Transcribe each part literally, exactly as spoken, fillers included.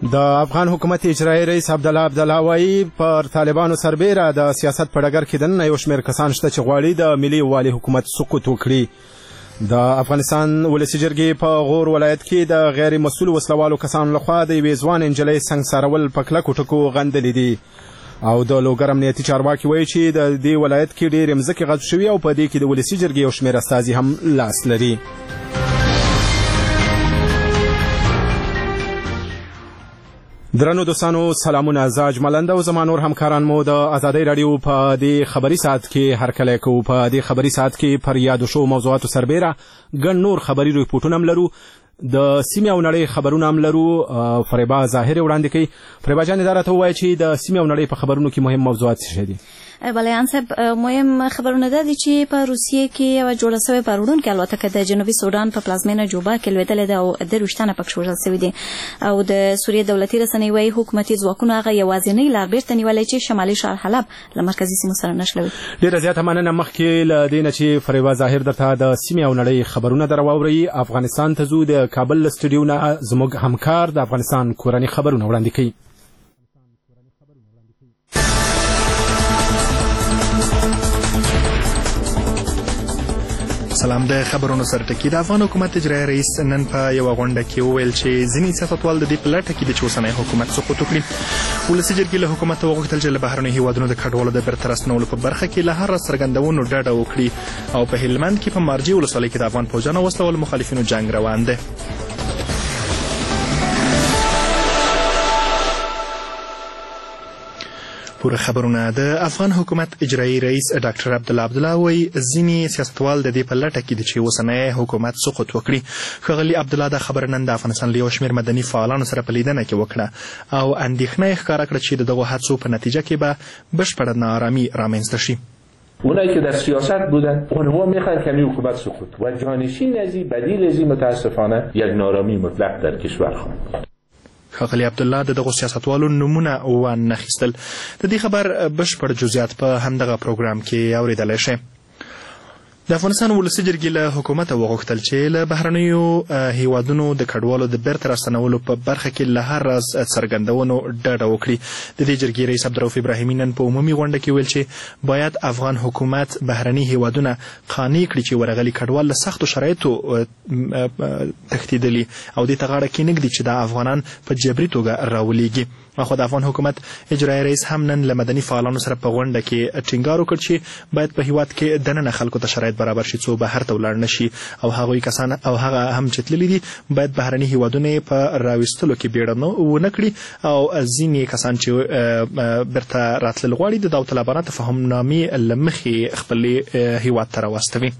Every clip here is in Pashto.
د افغان حکومت اجرایي رئیس عبدالله عبدالله وایي پر طالبانو سربیره د سیاست په ډګر کې دننه یو شمېر کسان شته چې غواړي د ملي یووالي حکومت سقوط وکړي. د افغانستان ولسي جرګې په غور ولایت کې د غیر مسؤل وسلوالو کسانو لخوا د یوې ځوان نجلۍ سنګسارول په کلکو ټکو غندلي دي او د لوګر امنیتي چارواکي وایي چې د دې ولایت کې ډېرې مځکې غصب شوي او په دې کې د ولسي جرګې یو شمېر استازي هم لاس لري. درنو دوستانو سلامونه، زه اجمل او زما نور همکاران مو د ازادۍ راډیو په دې خبري ساعت کې هرکلی کوو. په دې خبري ساعت کې پر یادو شوو موضوعاتو سربیره ګڼ نور خبري ریپورټونه هم لرو، د سیمې او نړۍ خبرونه هم لرو. فریبا ظاهر وړاندې کوي. فریبا جان دا راته ووایه چې د سیمې او نړۍ په خبرونو کې مهم موضوعات څه دي؟ بلیان صاحب، مهم خبرونه دا دي چې په روسیې کې یوه جوړه سوې پروړونکې الوتکه د جنوبي سودان په پلازمینه جوبا کې لوېدلې ده او درویشت تنه پکې وژل سوي دي او د سوریې دولتي رسنۍ وایي حکومتي ځواکونو هغه یوازینۍ لار بیرته نیولې چې شمالي ښار حلب له مرکزي سیمو سره نښلوي. ډېره زیاته مننه. مخکې له دې نه چې فریبا ظاهر درته د سیمې او نړۍ خبرونه در واورئ، افغانستان ته ځو. د کابل له سټوډیو نه زموږ همکار د افغانستان کورني خبرونه وړاندې کوي. سلام. د خبرونو سره ټکی. د افغان حکومت اجرایي رئیس نن په یوه غونډه کې وویل چې ځینې سیاستوال د دې په لټه کې دي چې اوسنی حکومت سقوط وکړي. ولسي جرګې له حکومته وغوښتل چې له بهرنیو هیوادونو د کډوالو د بیرته راستنولو په برخه کې له هر څرګندونو ډډه وکړي او په هلمند کې په مارجې ولسوالۍ کې د افغان پوځیانو وسلوالو مخالفینو جنګ روان دی. پوره خبرونه. د افغان حکومت اجرایي رئیس ډاکټر عبدالله عبدالله وایي ځینې سیاستوال د دې په لټه کې دي چې اوسنی حکومت سقوط وکړي. ښاغلي عبدالله دا خبره نن د افغانستان له یو شمېر مدني فعالانو سره په لیدنه کې وکړه او اندېښنه یې ښکاره کړه چې د دغو هڅو په نتیجه کې به بشپړه ناآرامي رامنځته شي. اونایی که در سیاست بودن اونها میخوان که این حکومت سقوط و جانشین ازی بدیل ازی متاسفانه یک نارامی مطلق در کشور خواهد. ښاغلي عبدالله د دغو سیاستوالو نومونه وانخیستل. د دې خبر بشپړ جزئیات په همدغه پروګرام کې اورېدلی شئ. د افغانستان ولسي جرګې له حکومته وغوښتل چې له بهرنیو هیوادونو د کډوالو د بیرته راستنولو په برخه کې له هر راز څرګندونو ډډه وکړي. د دې جرګې رئیس عبدالرؤف ابراهیمي نن په عمومي غونډه کې ویل چې باید افغان حکومت بهرني هیوادونه قانع کړي چې ورغلي کډوال له سختو شرایطو تښتېدلي او دې ته غاړه کېنږدي چې دا افغانان په جبري توګه راولېږي. خو د افغان حکومت اجرایي رئیس هم نن له مدني فعالانو سره په غونډه کې ټینګار وکړ چې باید په هیواد کې دننه خلکو ته شرایط برابر شي څو بهر ته ولاړ نه شي او هغوی کسان او هغه هم چې تللي دي باید بهرني هیوادونه په راویستلو کې بیړه ونه کړي او ځینې کسان چې بیرته راتلل غواړي د داوطلبانه تفاهمنامې له مخې خپل هیواد ته راواستوي.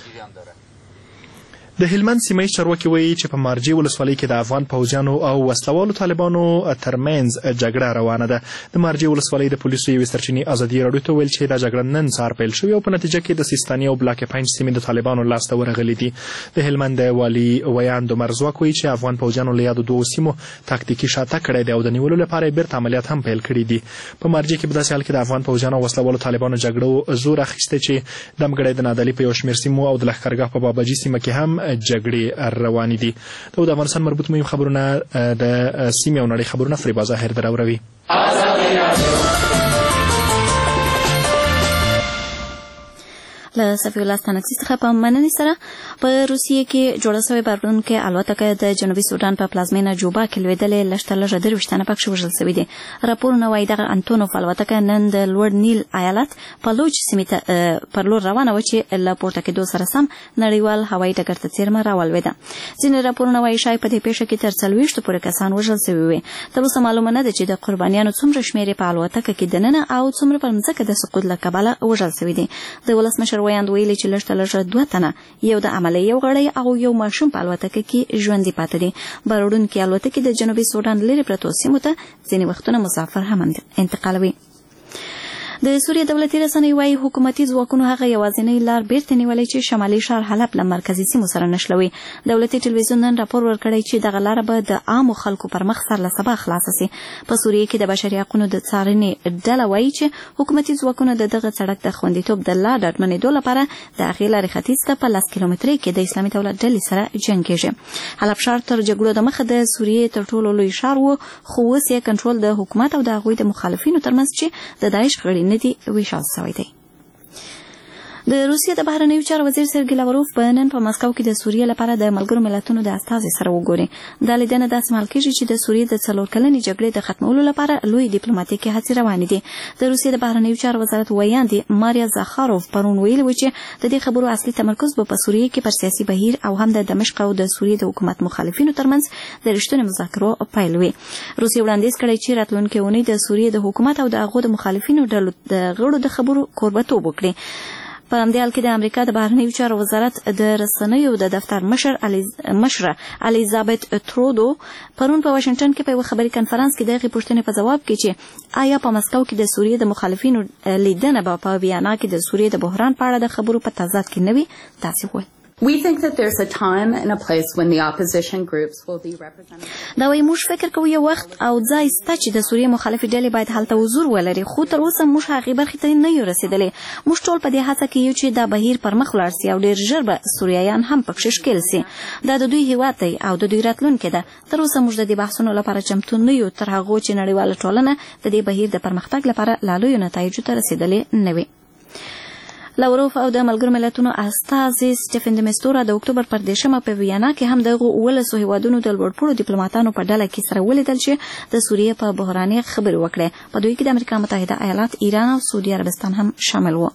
د هلمند سیمه ییز چارواکي وایي چې په مارجې ولسوالۍ کې د افغان پوځیانو او وسلوالو طالبانو ترمنځ جګړه روانه ده. د مارجې ولسوالۍ د پولیسو یوې سرچینې ازادي راډیو ته ویل چې دا جګړه نن سهار پیل شوې او په نتیجه کې د سیستاني او بلاک پنج سیمې د طالبانو لاسته ورغلي دي. د هلمند والي ویاند عمر ځواک وایي چې افغان پوځیانو له یادو دوو سیمو تاکتیکي شاتګ کړی دی او د نیولو لپاره یې بیرته عملیات هم پیل کړي دي. په مارجې کې په داسې حال کې د افغان پوځیانو او وسلوالو طالبانو جګړو زور اخیستی چې دمګړی د نادعلي په یو شمېر سیمو او د لښکرګاه په باباجي سیمه کې هم جګړې روانې دي. دا د افغانستان مربوط مهم خبرونه د سیمې او نړۍ خبرونه فریبا ظاهر دراوروي. له صفي الله ستانکسي څخه په مننې سره په روسیې کې جوړه سوې پروړونکې الوتکه د جنوبي سودان په پلازمینه جوبا کې لوېدلې لږ تر لږه درویشت تنه پکې وژل سوي دي. راپورونه وایي دغه انتونوف الوتکه نن د لوړ نیل ایالت پلوچ سیمې ته پر لور روانه وه چې له پورته کېدو سره سم نړیوال هوایي ډګر ته څیرمه راولوېده. ځینې راپورونه وایي شاید په دې پیښه کې تر څلوېښتو پورې کسان وژل سوي وي. تر اوسه معلومه نه ده چې د قربانیانو څومره شمېر په الوتکه کې دننه او څومره پر مځکه د سقوط له کبله وژل سوي دي. د ولسمشر ویاند ویلي چې لږ تر لږه دوه تنه یو د عملې یو غړی او یو ماشوم په الوتکه کې ژوندي پاتې دي. بروړونکې الوتکې د جنوبي سودان لرې پرتو سیمو ته ځینې وختونه مسافر هم انتقالوي. د سوریه دولتي رسنۍ وايي حکومتي ځواکونو هغه یوازینی لار بیرته نیولې چې شمالي ښار حلب له مرکزي سیمو سره نښلوي. دولتي ټلویزیون نن راپور ورکړی چې دغه لاره به د عامو خلکو پر مخ سر له سبا خلاصه سي. په سوریه کې د بشري حقوقو د څارنې ډله وايي چې حکومتي ځواکونه د دغه سړک د خوندیتوب د لا ډاډمنېدو لپاره د هغې لارې ختیځ ته په لس کیلومترۍ کې د اسلامي دولت ډلې سره جنګېږي. حلب ښار تر جګړو د مخه د سوریې تر ټولو لوی ښار و، خو اوس یې کنټرول د حکومت او د هغوی د مخالفینو ترمنځ چې د داعش غړي نه دي ویشل شوی دی. د روسیې د بهرنیو چارو وزیر سرګی لاوروف په نن په مسکو کې د سوریې لپاره د ملګرو ملتونو د استازي سره وګوري. دا لیدنه داسې مهال کېږي چې د سوریې د څلور کلنې جګړې د ختمولو لپاره لوی ډیپلوماټیکي هڅې روانې دي. د روسیې د بهرنیو چارو وزارت ویاندې ماریا زاخاروف پرون ویلي و چې د دې خبرو اصلي تمرکز به په سوریې کې پر سیاسي بهیر او هم د دمشق او د سوریې د حکومت مخالفینو ترمنځ د رښتونې مذاکرو پیل وي. روسیې وړاندیز کړی چې راتلونکې اونۍ د سوریې د حکومت او د هغو د مخالفینو ډلو د غړو د خبرو کوربهتوب وکړي. په همدې حال کې د امریکا د بهرنیو چارو وزارت د رسنیو د دفتر مشر مشره الیزابت ترودو پرون په واشنگټن کې په یوه خبري کنفرانس کې دغه پوښتنې په جواب کې چې آیا په مسکو کې د سوریې د مخالفینو لیدنه به په ویانا کې د سوریې د بحران په اړه د خبرو په تضاد کې نه وي، داسې وویل. We think that there's a time and a place when the opposition groups will be represented. دا وایي موږ فکر کوو یو وخت او ځای شته چې د سوریې مخالفې ډلې باید هلته حضور ولري، خو تر اوسه موږ هغې برخې ته نه یو رسېدلې. موږ ټول په دې هڅه کې یو چې دا بهیر پر مخ ولاړ سي او ډېر ژر به سوریایان هم پکښې ښکېل سي. دا د دوی هېواد دی او د دوی راتلونکی ده. تر اوسه موږ د دې بحثونو لپاره چمتو نه یو تر هغو چې نړیواله ټولنه د دې بهیر د پرمختګ لپاره لا لویو نتایجو ته رسېدلې نه وي. لاوروف او د ملګرو ملتونو استازي سټیفن د مستورا د اکتوبر پر دیشمه په ویانا کې هم دغه اولسو هیوادونو د لوړپوړو ډیپلوماټانو په ډله کې سره ولیدل چې د سوریې په بحراني خبرې وکړي. په دوی کې د امریکا متحده ایالات، ایران او سعودي عربستان هم شامل وو.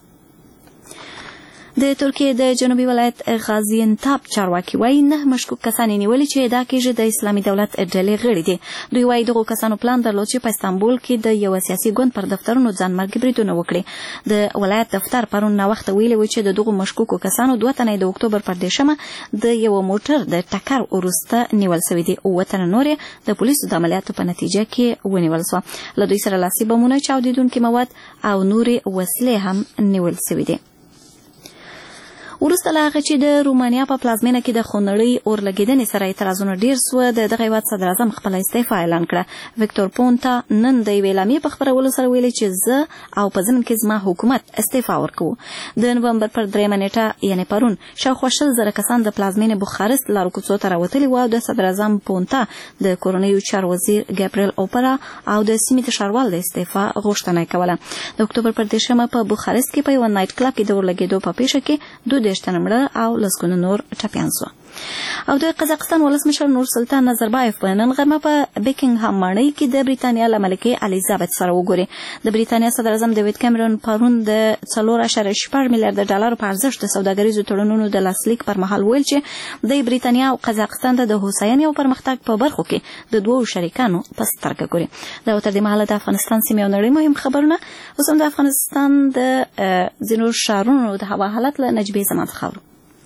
د ترکیې د جنوبي ولایت غازیانتاب چارواکي وایي نه مشکوک کسان یې نیولي چې ادعا کېږي د اسلامي دولت ډلې غړي دي. دوی وایي دغو کسانو پلان درلود چې په استانبول کې د یوه سیاسي ګوند پر دفترونو ځانمرګي بریدونه وکړي. د ولایت دفتر پرون ناوخته ویلي و چې د دغو مشکوکو کسانو دوه تنه د اکتوبر پر دیشمه د یوه موټر د ټکر وروسته نیول سوي دي. اووه تنه نور د پولیسو د عملیاتو په نتیجه کې ونیول سوه. له دوی سره لاسي بمونه، چاودېدونکي مواد او نورې وسلې هم نیول سوي دي. وروسته له هغه چې د رومانیا په پلازمینه کې د خونړۍ اورلګېدنې سره اعتراضونه ډېر سوه، د دغه هېواد صدراعظم خپله استعفا اعلان کړه. ویکتور پونتا نن د یوې اعلامیې په خپرولو سره ویلي چې زه او په ضمن کې زما حکومت استعفا ورکوو. د نومبر پر درېیمه نیټه یعنې پرون شاوخوا شل زره کسان د پلازمینې بوخارست لارو کوڅو ته راوتلي وو او د صدراعظم پونتا د کورنیو چارو وزیر ګابریل اوپرا او د سیمې د ښاروال د استعفا غوښتنه یې کوله. د اکتوبر پر دېرشمه په بوخارست کې په یوه نایټ کلب کې د اورلګېدو په پیښه کې دوه دېرش تنه مړه او لسګونه نور ټپیان سوه. او د قزاقستان ولسمشر نور سلطان نظربایف په نن غرمه په بیکینګهام ماڼۍ کې د بریتانیا له ملکې الیزابت سره وګوري. د بریتانیا صدراعظم ډیویډ کیمرون پرون د څلور اعشاریه شپږ میلیارده ډالرو په ارزښت د سوداګریزو تړونونو د لاسلیک پر مهال ویل چې د بریتانیا او قزاقستان ته د هوساینې او پرمختګ په برخو کې د دوو شریکانو په سترګه ګوري. دا تر دې مهاله د افغانستان سیمې او نړۍ مهم خبرونه. اوس هم د افغانستان د ځینو ښارونو د هوا حالت له نجیبې زمان څخه اورو.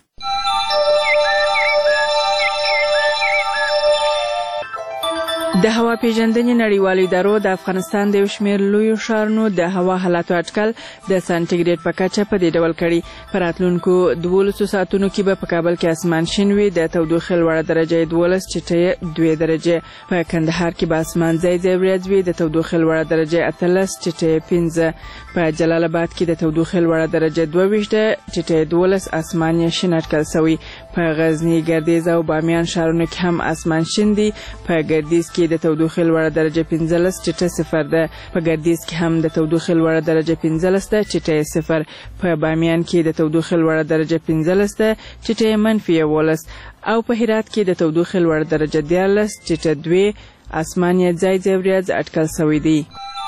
د هوا پیژندنې نړیوالو ادارو د افغانستان د یو شمېر لویو ښارونو د هوا حالاتو اټکل د سانټیګریډ په کچه په دې ډول کړي. په راتلونکو دولسو ساعتونو کې به په کابل کې اسمان شین وي، د تودوخې لوړه درجه یې دولس، ټیټه یې دوې درجې. په کندهار کې به اسمان ځای ځای وریځ وي، د تودوخې لوړه درجه یې اتلس، ټیټه یې پنځه. په جلال آباد کې د تودوخې لوړه درجه دوه ویشته، ټیټه یې دولس، اسمان یې شین اټکل سوی. په غزني، ګردیز او بامیان ښارونو کې هم اسمان شین دي. په ګردیز کې د تودوخې لوړه درجه پنځلس، ټیټه صفر ده. په ګردیز کې هم د تودوخې لوړه درجه پنځلس ده، ټیټه یې صفر. په بامیان کې د تودوخې لوړه درجه پنځلس ده، ټیټه یې منفي یولس. او په هرات کې د تودوخې لوړه درجه دیارلس، ټیټه دوې، اسمان یې ځای ځای وریځ اټکل سوی دی.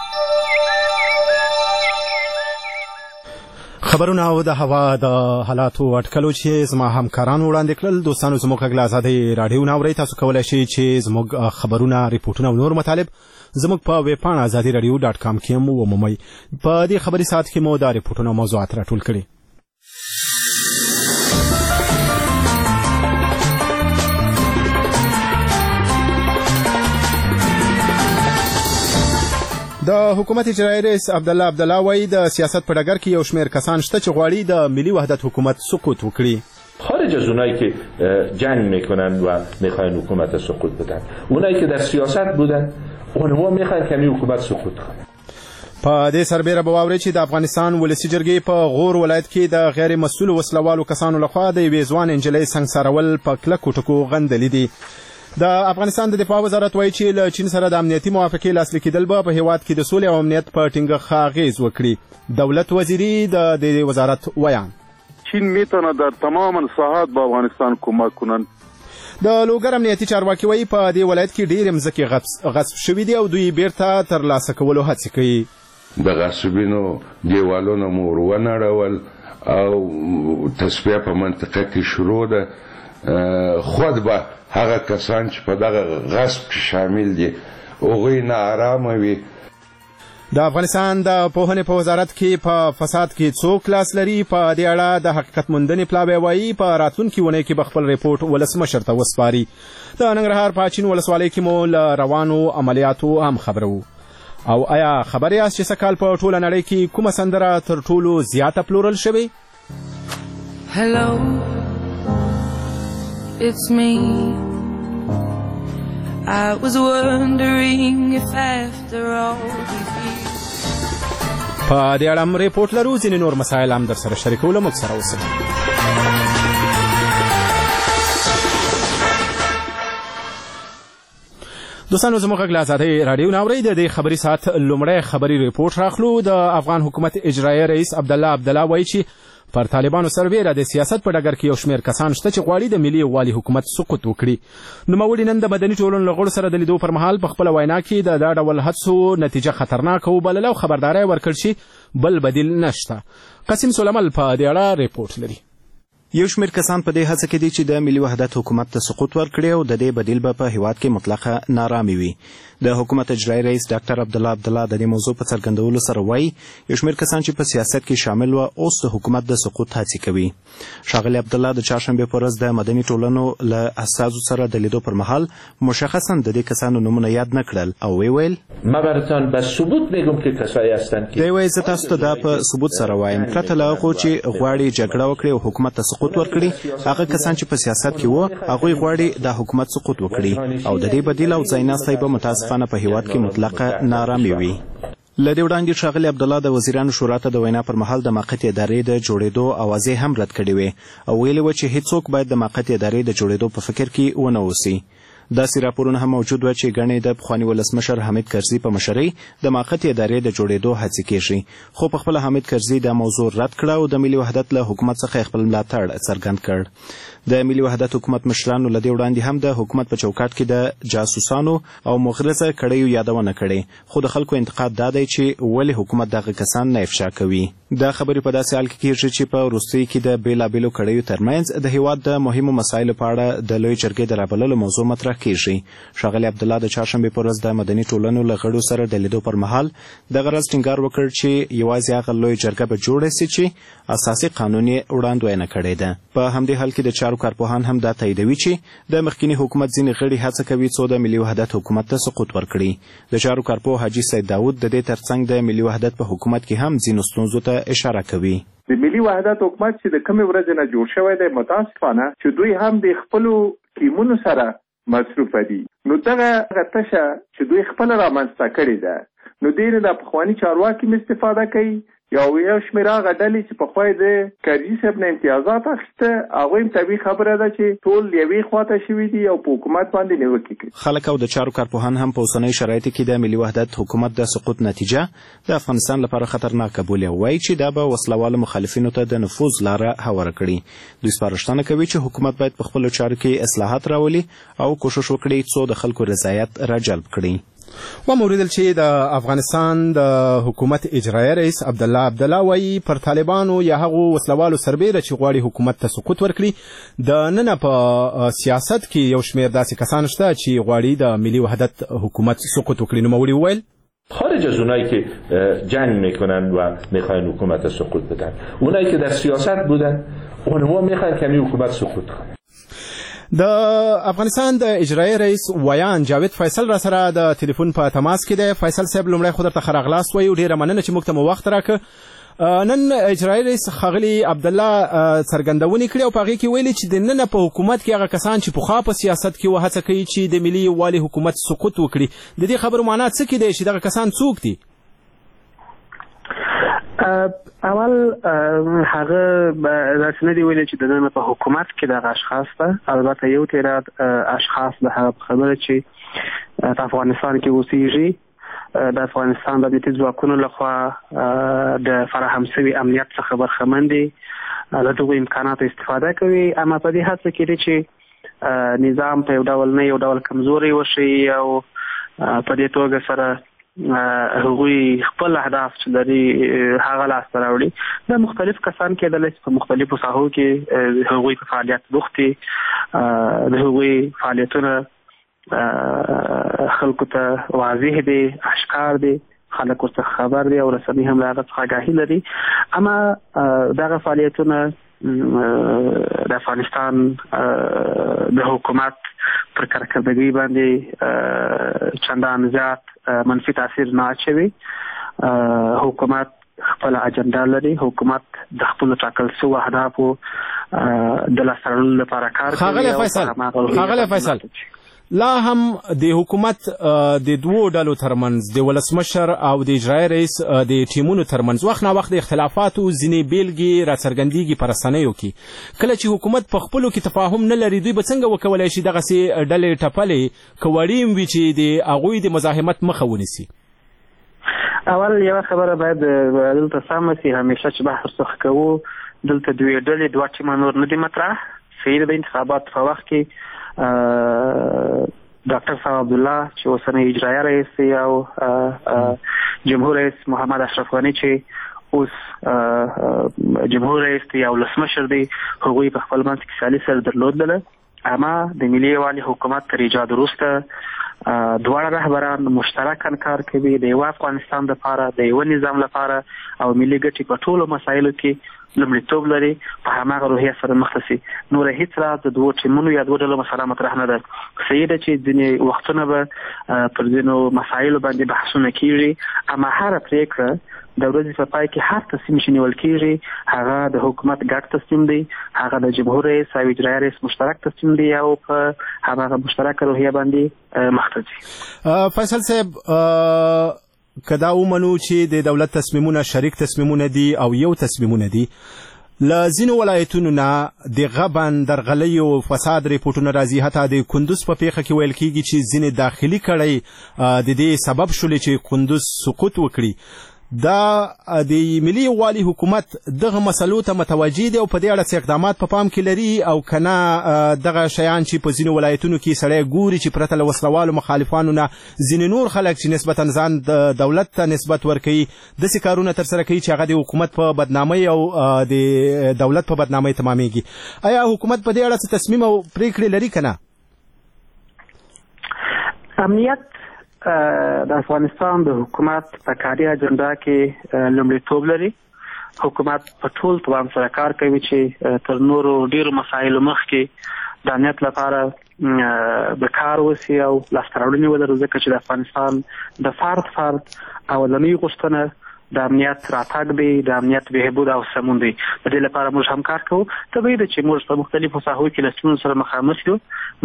خبرونه او د هوا د حالاتو اټکلو چې زما همکارانو وړاندې کړل. دوستانو زموږ غږ له ازادۍ راډیو نه اورئ. تاسو کولی شئ چې زموږ خبرونه، ریپورټونه او نور مطالب زموږ په ویب پاڼه ازادي راډیو ډاټ کام کې هم ومومئ. په دې خبري ساعت کې مو دا ریپورټونه او موضوعات راټول کړي. د حکومت اجرایی رئیس عبدالله عبدالله وایي د سیاست په ډګر کې یو شمېر کسان شته چې غواړي د ملي وحدت حکومت سقوط وکړي. خارج از اونایی که جنگ میکنن و میخواین حکومت سقوط بدن، اونایی که در سیاست بودن اونها میخواین کمی حکومت سقوط کنه. په دې سربېره به واورئ چې د افغانستان ولسي جرګې په غور ولایت کې د غیر مسؤلو وسلوالو کسانو لخوا د یوې ځوان نجلۍ سنګسارول په کلکو ټکو غندلي دي. د افغانستان د دفاع وزارت وایي چې له چین سره د امنیتي موافقې لاسلیک کېدل به په هیواد کې د سولې او امنیت په ټینګښت اغېز وکړي. دولت وزیری د دې وزارت ویان: چین میتونه در تمام ساحات به افغانستان کمک کنند. د لوګر امنیتي چارواکي وایي په دې ولایت کې ډېرې مځکې غصب شوي دي او دوی بیرته ترلاسه کولو هڅې کوي. د غاصبینو دیوالونه مو ور ونړول او تصفیه په منطقه کې شروع ده. خود به هغه کسان چې په دغه غصب کې شامل دي هغوی ناارامه وي. د افغانستان د پوهنې په وزارت کې په فساد کې څوک لاس لري؟ په دې اړه د حقیقت موندنې پلاوی وایي په راتلونکي اونۍ کې به خپل رپورټ ولسمشر ته وسپاري. د ننګرهار په اچین ولسوالۍ کې مو له روانو عملیاتو هم خبره وو. او آیا خبر یاست چې سکال په ټوله نړۍ کې کومه سندره تر ټولو زیاته پلورل شوې؟ Hello, it's me. I was wondering if after all these years. په دې اړه هم ریپورټ لرو. ځینې نور مسایل هم در سره شریکو. له موږ سره اوسئ. دوستانو زموږ غږ له ازادۍ راډیو نه اورئ. د دې خبري ساعت لومړی خبري ریپورټ راخلو. د افغان حکومت اجرایی رئیس عبدالله عبدالله وایي چې پر طالبانو سربېره د سیاست په ډګر کې یو شمېر کسان شته چې غواړي د ملي یووالي حکومت سقوط وکړي. نوموړي نن د مدني ټولنو له غړو سره د لیدو پر مهال په خپله وینا کې د دا ډول هڅو نتیجه خطرناکه وبلله او خبرداری ورکړ چې بل بدیل نشته. قاسم سلیمل په دې اړه ریپورټ لري. یو شمېر کسان په دې هڅه کې دي چې د ملي وحدت حکومت ته سقوط ورکړي او د دې بدیل به په هیواد کې مطلقه نارامي وي. د حکومت اجرایی رئیس ډاکټر عبدالله عبدالله د دې موضوع په څرګندولو سره وایي یو شمېر کسان چې په سیاست کې شامل و اوس د حکومت د سقوط هڅې کوي. ښاغلي عبدالله د چهارشنبې په ورځ د مدني ټولنو له اساسو سره د لیدو پر مهال مشخصا د دې کسانو نومونه یاد نه کړل او وی ویل: ما براتان به ثبوت میگم که کسایی هستند که دی وایي زه تاسو ته دا په ثبوت سره وایم پرته له هغو چې غواړي جګړه وکړي او حکومت ته سقوط ورکړي. هغه کسان چې په سیاست کې وو هغوی غواړي د حکومت سقوط وکړي او د دې بدیل او ځایناستی به متاسفانه په هیواد کې مطلقه نارامي وي. له دې وړاندې ښاغلي عبدالله د وزیرانو شورا ته د وینا پر مهال د موقتې ادارې د جوړېدو اوازې هم رد کړې وې او ویلي وه چې هیڅوک باید د موقتې ادارې د جوړېدو په فکر کې ونه اوسي. داسې راپورونه هم موجود و چې ګڼې د پخواني ولسمشر حامد کرزي په مشرۍ د موقتې ادارې د جوړېدو هڅې کېږي، خو په خپله حامد کرزي دا موضوع رد کړه او د ملي وحدت له حکومت څخه خپل ملاتړ څرګند کړ. د ملي وحدت حکومت مشرانو له دې وړاندې هم د حکومت په چوکاټ کې د جاسوسانو او مغرضه کړیو یادونه کړې، خو د خلکو انتقاد دا دی چې ولې حکومت دغه کسان نه افشا کوي. دا خبرې په داسې حال کې کېږي چې په وروستیو کې د بېلابېلو کړیو ترمنځ د هیواد د مهمو مسایلو په اړه د لوی جرګې د رابللو موضوع مطرح کېږي. ښاغلي عبدالله د چهارشنبې په ورځ د مدني ټولنو له غړو سره د لیدو پر مهال دغه راز ټینګار وکړ چې یوازې هغه لوی جرګه به جوړه سي چې اساسي قانون یې وړاندوینه کړې ده. په همدې حال کې د چارو کارپوهان هم دا تاییدوي چې د مخکینی حکومت ځینې غړي هڅه کوي څو د ملي وحدت حکومت ته سقوط ورکړي. د چارو کارپوه حاجي سید داود د دې ترڅنګ د ملي وحدت په حکومت کې هم ځینو ستونزو ته اشاره کوي. د ملي وحدت حکومت چې د کومې ورځې نه جوړ شوی دی متاسفانه چې دوی هم د خپلو ټیمونو سره مصروفه دي، نو دغه تشه چې دوی خپله رامنځته کړې ده نو دوی نه د پخواني چارواکي هم استفاده کوي یا یو شمېر هغه ډلې چې پخوا یې د کرزي صاحب نه امتیازات اخیسته هغوی هم طبیعي خبره ده چې ټول یوې خواته شوي دي او په حکومت باندې نیوکې کوي. خلک او د چارو کارپوهان هم په اوسنیو شرایطو کې د ملي وحدت حکومت د سقوط نتیجه د افغانستان لپاره خطرناکه بولي او وایي چې دا به وسلوالو مخالفینو ته د نفوذ لاره هواره کړي. دوی سپارښتنه کوي چې حکومت باید په خپلو چارو کې اصلاحات راولي او کوشش وکړي څو د خلکو رضایت راجلب کړي. و موریدل چې د افغانستان د حکومت اجرایی رئیس عبدالله عبدالله وایي پر طالبانو یا هغو وسلوالو سربیره چې غواړي حکومت ته سقوط ورکړي د نن په سیاست کې یو شمېر داسې کسان شته چې غواړي د ملي وحدت حکومت سقوط وکړي. نوموړي وویل خارج از اونایی که جنگ میکنن و میخواین حکومت سقوط بدن، اونایی که در سیاست بودن اونها میخواین که حکومت سقوط کنه. د افغانستان د اجرایي رئیس ویان جاوید فیصل را سره د ټلیفون په تماس کې دی. فیصل صاحب لومړی خو درته ښه راغلاست وایو، ډېره مننه چې موږ ته مو وخت راکړه. نن اجرایي رئیس ښاغلي عبدالله څرګندونې کړې او په هغې کې ویلي چې د نن په حکومت کې هغه کسان چې پخوا په سیاست کې و هڅه کوي چې د ملي یووالي حکومت سقوط وکړي. د دې خبرو معنا څه کې دی چې دغه کسان څوک دي؟ اول هغه داسې نه دي ویلي چې د نن په حکومت کې دغه اشخاص ته، البته یو تعداد اشخاص د هغه خبره چې په افغانستان کې اوسېږي د افغانستان د امنیتي ځواکونو لخوا د فراهم شوي امنیت څخه برخمن دي، له دغو امکاناتو استفاده کوي، اما په دې هڅه کې دي چې نظام په یو ډول نه یو ډول کمزوري وشي او په دې توګه سره هغوی خپل اهداف چې لري هغه لاسته راوړي. دا مختلف کسان کېدلی چې په مختلفو ساحو کې هغوی په فعالیت بوخت دي، د هغوی فعالیتونه خلکو ته واضح دي، اشکار دي، خلک ورڅخه خبر دي او رسنۍ هم له هغه څخه آګاهي لري. اما دغه فعالیتونه د افغانستان د حکومت پر کارکردګۍ باندې چندان زیات منفي تاثیر نه اچوي. حکومت خپل اجنډا لري، حکومت د خپل ټاکل شوو اهدافو د لاسته راوړلو لپاره کار کوي. ښاغلی فیصل ښاغلی فیصل لا هم د حکومت د دوو ډلو ترمنځ د ولسمشر او د اجرایي رئیس د ټیمونو ترمنځ وخت نا وخت د اختلافاتو ځینې بیلګې راڅرګندېږي په رسنیو کې. کله چې حکومت په خپلو کې تفاهم نه لري، دوی به څنګه وکولی شي دغسې ډلې ټپلې که وړې وي چې د هغوی د مزاحمت مخه ونیسي؟ اول یوه خبره باید دلته سمه سي، همیشه چې بحث ورڅخه کوو دلته دوې ډلې دوه ټیمه نور نه دي مطرح. صحیح د انتخابات په وخت کې ډاکټر صاحب عبدالله چې اوسنی اجرایي رئیس دی او جمهور رئیس محمد اشرف غني چې اوس جمهور رئیس دی او ولسمشر دی، هغوی په خپل منځ کې سیالي سره درلودله. اما د ملي یووالي حکومت تر ایجاد وروسته دواړه رهبران مشترکاً کار کوي د یو افغانستان لپاره، د یو نظام لپاره او ملي ګټې په ټولو مسایلو کې لومړیتوب لري. په هماغه روحیه سره مخ ته سي. نور هیڅ راز د دوو ټیمونو یا دوو ډلو مسله مطرح نه ده. صحیح ده چې ځینې وختونه به پر ځینو مسایلو باندې بحثونه کېږي، اما هره پرېکړه د ورځې په پای کې هر تصمیم چې نیول کېږي هغه د حکومت ګډ تصمیم دی، هغه د جمهور رئیس او اجرایي رئیس مشترک تصمیم دی او په هماغه مشترکه روحیه باندې مخ ته ځي. فیصل صاحب، که دا ومنو چې د دولت تصمیمونه شریک تصمیمونه دي او یو تصمیمونه دي، له ځینو ولایتونو نه د غبن درغلۍ او فساد ریپورټونه راځي. حتی د کندوز په پیښه کې ویل کېږي چې ځینې داخلي کړۍ د دې سبب شولې چې کندوز سقوط وکړي. دا د ملي یووالي حکومت دغه مسلو ته متوجه دی او په دې اړه څه اقدامات په پام کې لري او که نه دغه شیان چې په ځینو ولایتونو کې سړی ګوري چې پرته له وسلوالو مخالفانو نه ځینې نور خلک چې نسبتا ځان د دولت ته نسبت ورکوي داسې کارونه ترسره کوي چې هغه د حکومت په بدنامۍ او د دولت په بدنامۍ تمامیږي. آیا حکومت په دې اړه څه تصمیم او پریکړې لري که نه؟ امنیت د افغانستان د حکومت په کاري اجنډا کې لومړیتوب لري. حکومت په ټول توان سره کار کوي چې تر نورو ډیرو مسایلو مخکې د امنیت لپاره د کار وسی او لاسته راوړنې ولري، ځکه چې د افغانستان د فرد فرد اولنۍ غوښتنه د امنیت راتګ دی، د امنیت بهبود او سمون دی. د دې لپاره موږ هم کار کوو. طبیعي ده چې موږ په مختلفو ساحو کې له ستونزو سره مخامخ یو.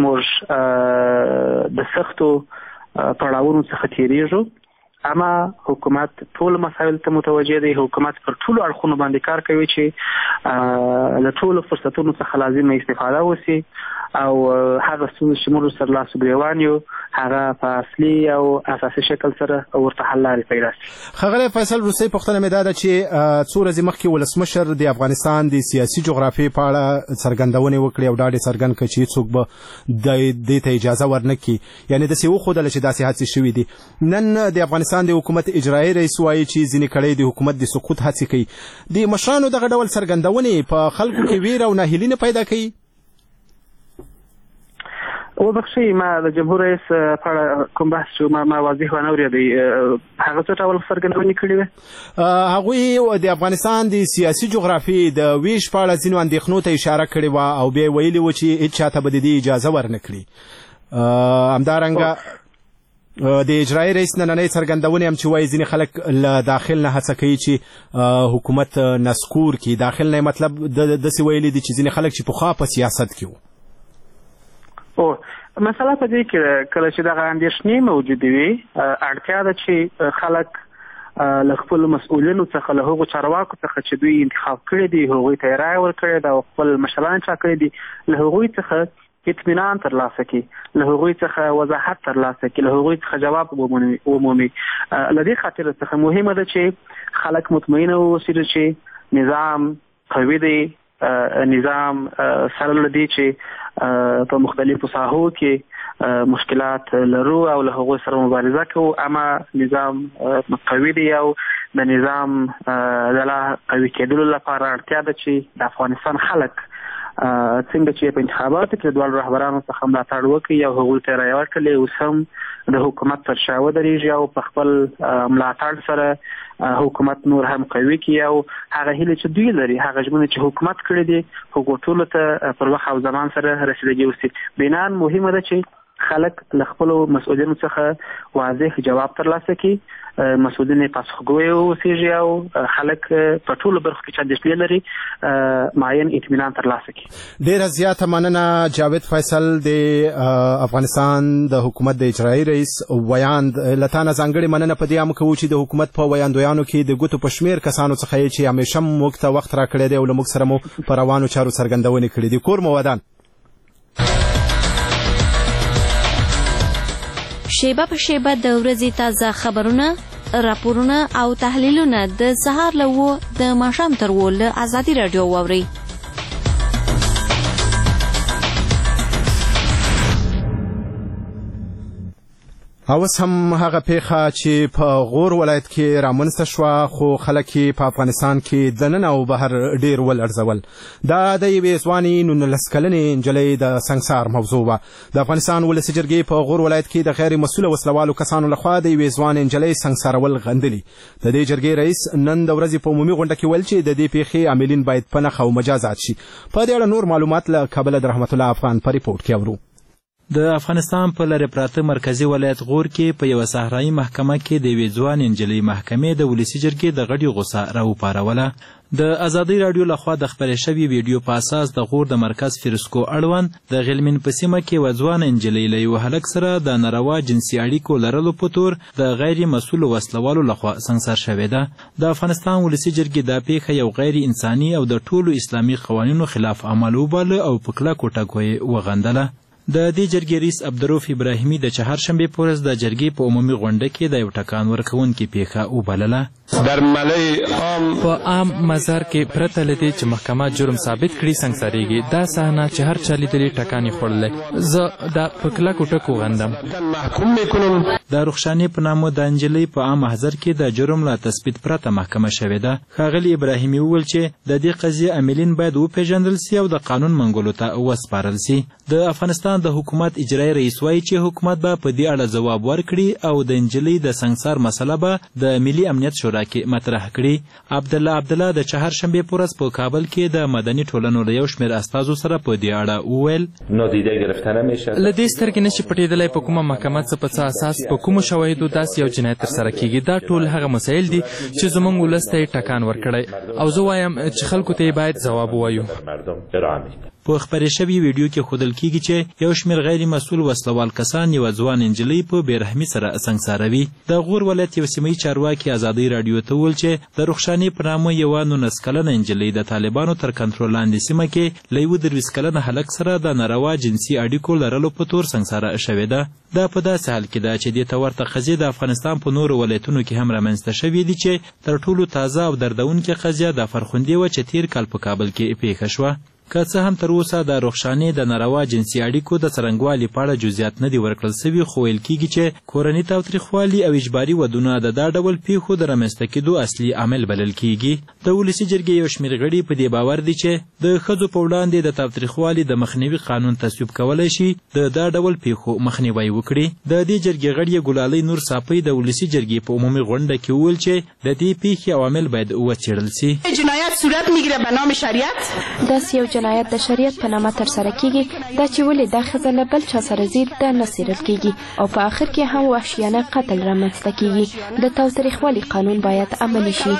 موږ د سختو پړاوونو څخه تیریږو، اما حکومت ټول مسایل ته متوجه دی. حکومت پر ټولو اړخونو باندې کار کوي چې له ټولو فرصتونو څخه لازمه استفاده وشي او هغه ستونزې چې موږ سره لاس ګرېوان یو هغه په اصلي او اساسي شکل سره ورته حل لارې پیدا شي. ښاغلی فیصل، وروستۍ پوښتنه مې دا ده چې څو ورځې مخکې ولسمشر د افغانستان د سیاسي جغرافیې په اړه څرګندونې وکړې او ډاډ یې څرګند کړ چې هېڅوک به دې ته اجازه ورنه کړي، یعنې داسې وښودله چې داسې هڅې شوي دي. نن د افغانستان د حکومت اجرایي رئیس وایي چې ځینې کړۍ د حکومت د سقوط هڅې کوي. د مشرانو دغه ډول څرګندونې په خلکو کې ویره او ناهیلي نه پیدا کوي؟ وبخښئ ما د جمهور رئیس په اړه کوم بحث چې ما ما واضح ونه اورېدی هغه څه ډول څرګندونې کړې وې؟ هغوی د افغانستان د سیاسي جغرافي د ویش په اړه ځینو اندېښنو ته اشاره کړې وه او بیا یې ویلي وو چې هېڅ چا ته به د دې اجازه ورنه کړي. همدارنګه د اجرایي رئیس نننۍ څرګندونې هم چې وایي ځینې خلک له داخل نه هڅه کوي چې حکومت نسکور کړي. داخل نه مطلب داسې ویلي دي چې ځینې خلک چې پخوا په سیاست کې وو. او مسله په دې کې کله چې دغه اندېښنې موجودې وي اړتیا ده چې خلک له خپلو مسؤلینو څخه له هغو چارواکو څخه چې دوی انتخاب کړي دي هغوی ته یې رایه ورکړې ده او خپل مشران ټاکلي دي له هغوی څخه اطمینان ترلاسه کړي، له هغوی څخه وضاحت ترلاسه کړي، له هغوی څخه جواب ومومي. له دې خاطر څخه مهمه ده چې خلک مطمئنه واوسي چې نظام قوي دی، نظام سره له دې چې په مختلفو ساحو کې مشکلات لرو او له هغوی سره مبارزه کوو، اما نظام قوي دی او د نظام د لا قوي کېدلو لپاره اړتیا ده چې د افغانستان خلک څنګه چې په انتخاباتو کې د دواړو رهبرانو څخه ملاتړ وکړي او هغوی ته یې رایه ورکړلې اوس هم د حکومت تر شا ودرېږي او په خپل ملاتړ سره حکومت نور هم قوي کړي او هغه هیلې چې دوی لري، هغه ژمنې چې حکومت کړې دي هغو ټولو ته پر وخت او زمان سره رسیدګي وسي. بنان مهمه ده چې خلک له خپلو مسؤلینو څخه واضح جواب ترلاسه کړي، مسؤلین یې پاسخګوی واوسېږي او خلک په ټولو برخو کې چې اندېښنې لري معین اطمینان ترلاسه کړي. ډېره زیاته مننه جاوید فیصل د افغانستان د حکومت د اجرایي رئیس ویاند. له تا نه ځانګړې مننه په دې هم کوو چې د حکومت په ویاندویانو کې د ګوتو په شمېر کسانو څخه یې چې همیشه موږ ته وخت راکړی دی او له موږ سره مو په روانو چارو څرګندونې کړې دي. کور مو ودان. شیبه په شیبه د ورځې تازه خبرونه، راپورونه او تحلیلونه د سهار له اوه د ماښام تر اوه له ازادي راډیو واورئ. اوس هم هغه پیښه چې په غور ولایت کې رامنځته شوه خو خلک یې په افغانستان کې دننه او بهر ډېر ولړزول. دا د یوې ځوانې نولس کلنې نجلۍ د سنګسار موضوع وه. د افغانستان ولسي جرګې په غور ولایت کې د غیر مسؤله وسلوالو کسانو لخوا د یوې ځوانې نجلۍ سنګسارول غندلي. د دې جرګې رئیس نن د ورځې په عمومي غونډه کې ویل چې د دې پیښې عاملین باید په نښه او مجازات شي. په دې اړه نور معلومات له کابله د رحمت الله افغان په ریپورټ کې اورو. د افغانستان په لرې پراته مرکزي ولایت غور کې په یوه صحرایي محکمه کې د یوې ځوانې نجلۍ محکمې د ولسي جرګې د غړي غوسه راوپاروله. د ازادۍ راډیو لخوا د خپرې شوې ویډیو په اساس د غور د مرکز فیروزکو اړوند د غلمین په سیمه کې یوه ځوانه نجلۍ له یوه هلک سره د ناروا جنسي اړیکو لرلو په تور د غیر مسؤلو وسلوالو لخوا سنګسار شوې ده. د افغانستان ولسي جرګې دا پیښه یو غیر انساني او د ټولو اسلامي قوانینو خلاف عمل وباله او په کلکو ټکو یې وغندله. د دې جرګې رئیس عبدالرؤف ابراهیمي د چهارشنبې په ورځ د جرګې په عمومي غونډه کې د یو ټکان ورکوونکې پیښه وبلله. در ملای عام په عام مزار کې پرته له دې چې محکمه جرم ثابت کړي سنګسارېږي. دا صحنه چې هر چا لیدلې ټکان یې خوړلی. زه دا په کلکو ټکو غندم. د رخشانې په نامه د نجلۍ په عام محضر کې د جرم له تثبیت پرته محکمه شوې ده. ښاغلي ابراهیمي وویل چې د دې قضیې عاملین باید وپېژندل سي او د قانون منګولو ته وسپارل سي. د افغانستان د حکومت اجرایي رئیس وایي چې حکومت به په دې اړه ځواب ورکړي او د نجلۍ د سنګسار مسله به د ملي امنیت شورا کې مطرح کړي. عبدالله عبدالله د چهارشنبې په ورځ په کابل کې د مدني ټولنو له یو شمېر استازو سره په دې اړه وویل له دې سترګې نشي پټېدلی په کومه محکمه څه په څه اساس په کومو شواهدو داسې یو جنایت ترسره کیږي. دا ټول هغه مسایل دي چې زموږ ولس ته یې ټکان ورکړی او زه وایم چې خلکو ته یې باید ځواب ووایو. په خپرې شوې ویډیو کې ښودل کیږي چې یو شمېر غیر مسؤل وسلوال کسان یوه ځوان نجلۍ په بېرحمي سره سنګساروي. د غور ولایت یو سیمهیي چارواکي ازادۍ راډیو ته وویل چې د رخشانې په نامه یوه نولس کلنه نجلۍ د طالبانو تر کنټرول لاندې سیمه کې له یوه درویشت کلنه هلک سره د ناروا جنسي اړیکو لرلو په تور سنګساره شوې ده. دا په داسې حال کې ده چې دې ته ورته قضیې د افغانستان په نورو ولایتونو کې هم رامنځته شوې دي چې تر ټولو تازه او دردونکې قضیه د فرخندې وه چې تېر کال په کابل کې پیښه شوه. که څه هم تر اوسه د رخصانې د ناروا جنسي اړیکو د څرنګوالي په اړه جزئیات نه دي ورکړل سوي، خو ویل کیږي چې کورني تاوتریخوالي او اجباري ودونه د دا ډول پیښو د رامنځته کېدو اصلي عامل بلل کیږي. د ولسي جرګې یو شمېر غړي په دې باور دي چې د ښځو په وړاندې د تاوتریخوالي د مخنیوي قانون تصویب کولی شي د دا ډول پیښو مخنیوی وکړي. د دې جرګې غړي ګلالۍ نور صافۍ د ولسي جرګې په عمومي غونډه کې وویل چې د دې پیښې عوامل باید وڅېړل سي. جنایت صورت میگیره به نام شریعت. داسې یو جنایت د شریعت په نامه ترسره کیږي دا چې ولې دا ښځه له بل چا سره زیر دا نه څېړل کیږي او په آخر کې هم وحشیانه قتل رامنځته کیږي. د تاوتریخوالي قانون باید عملي شي.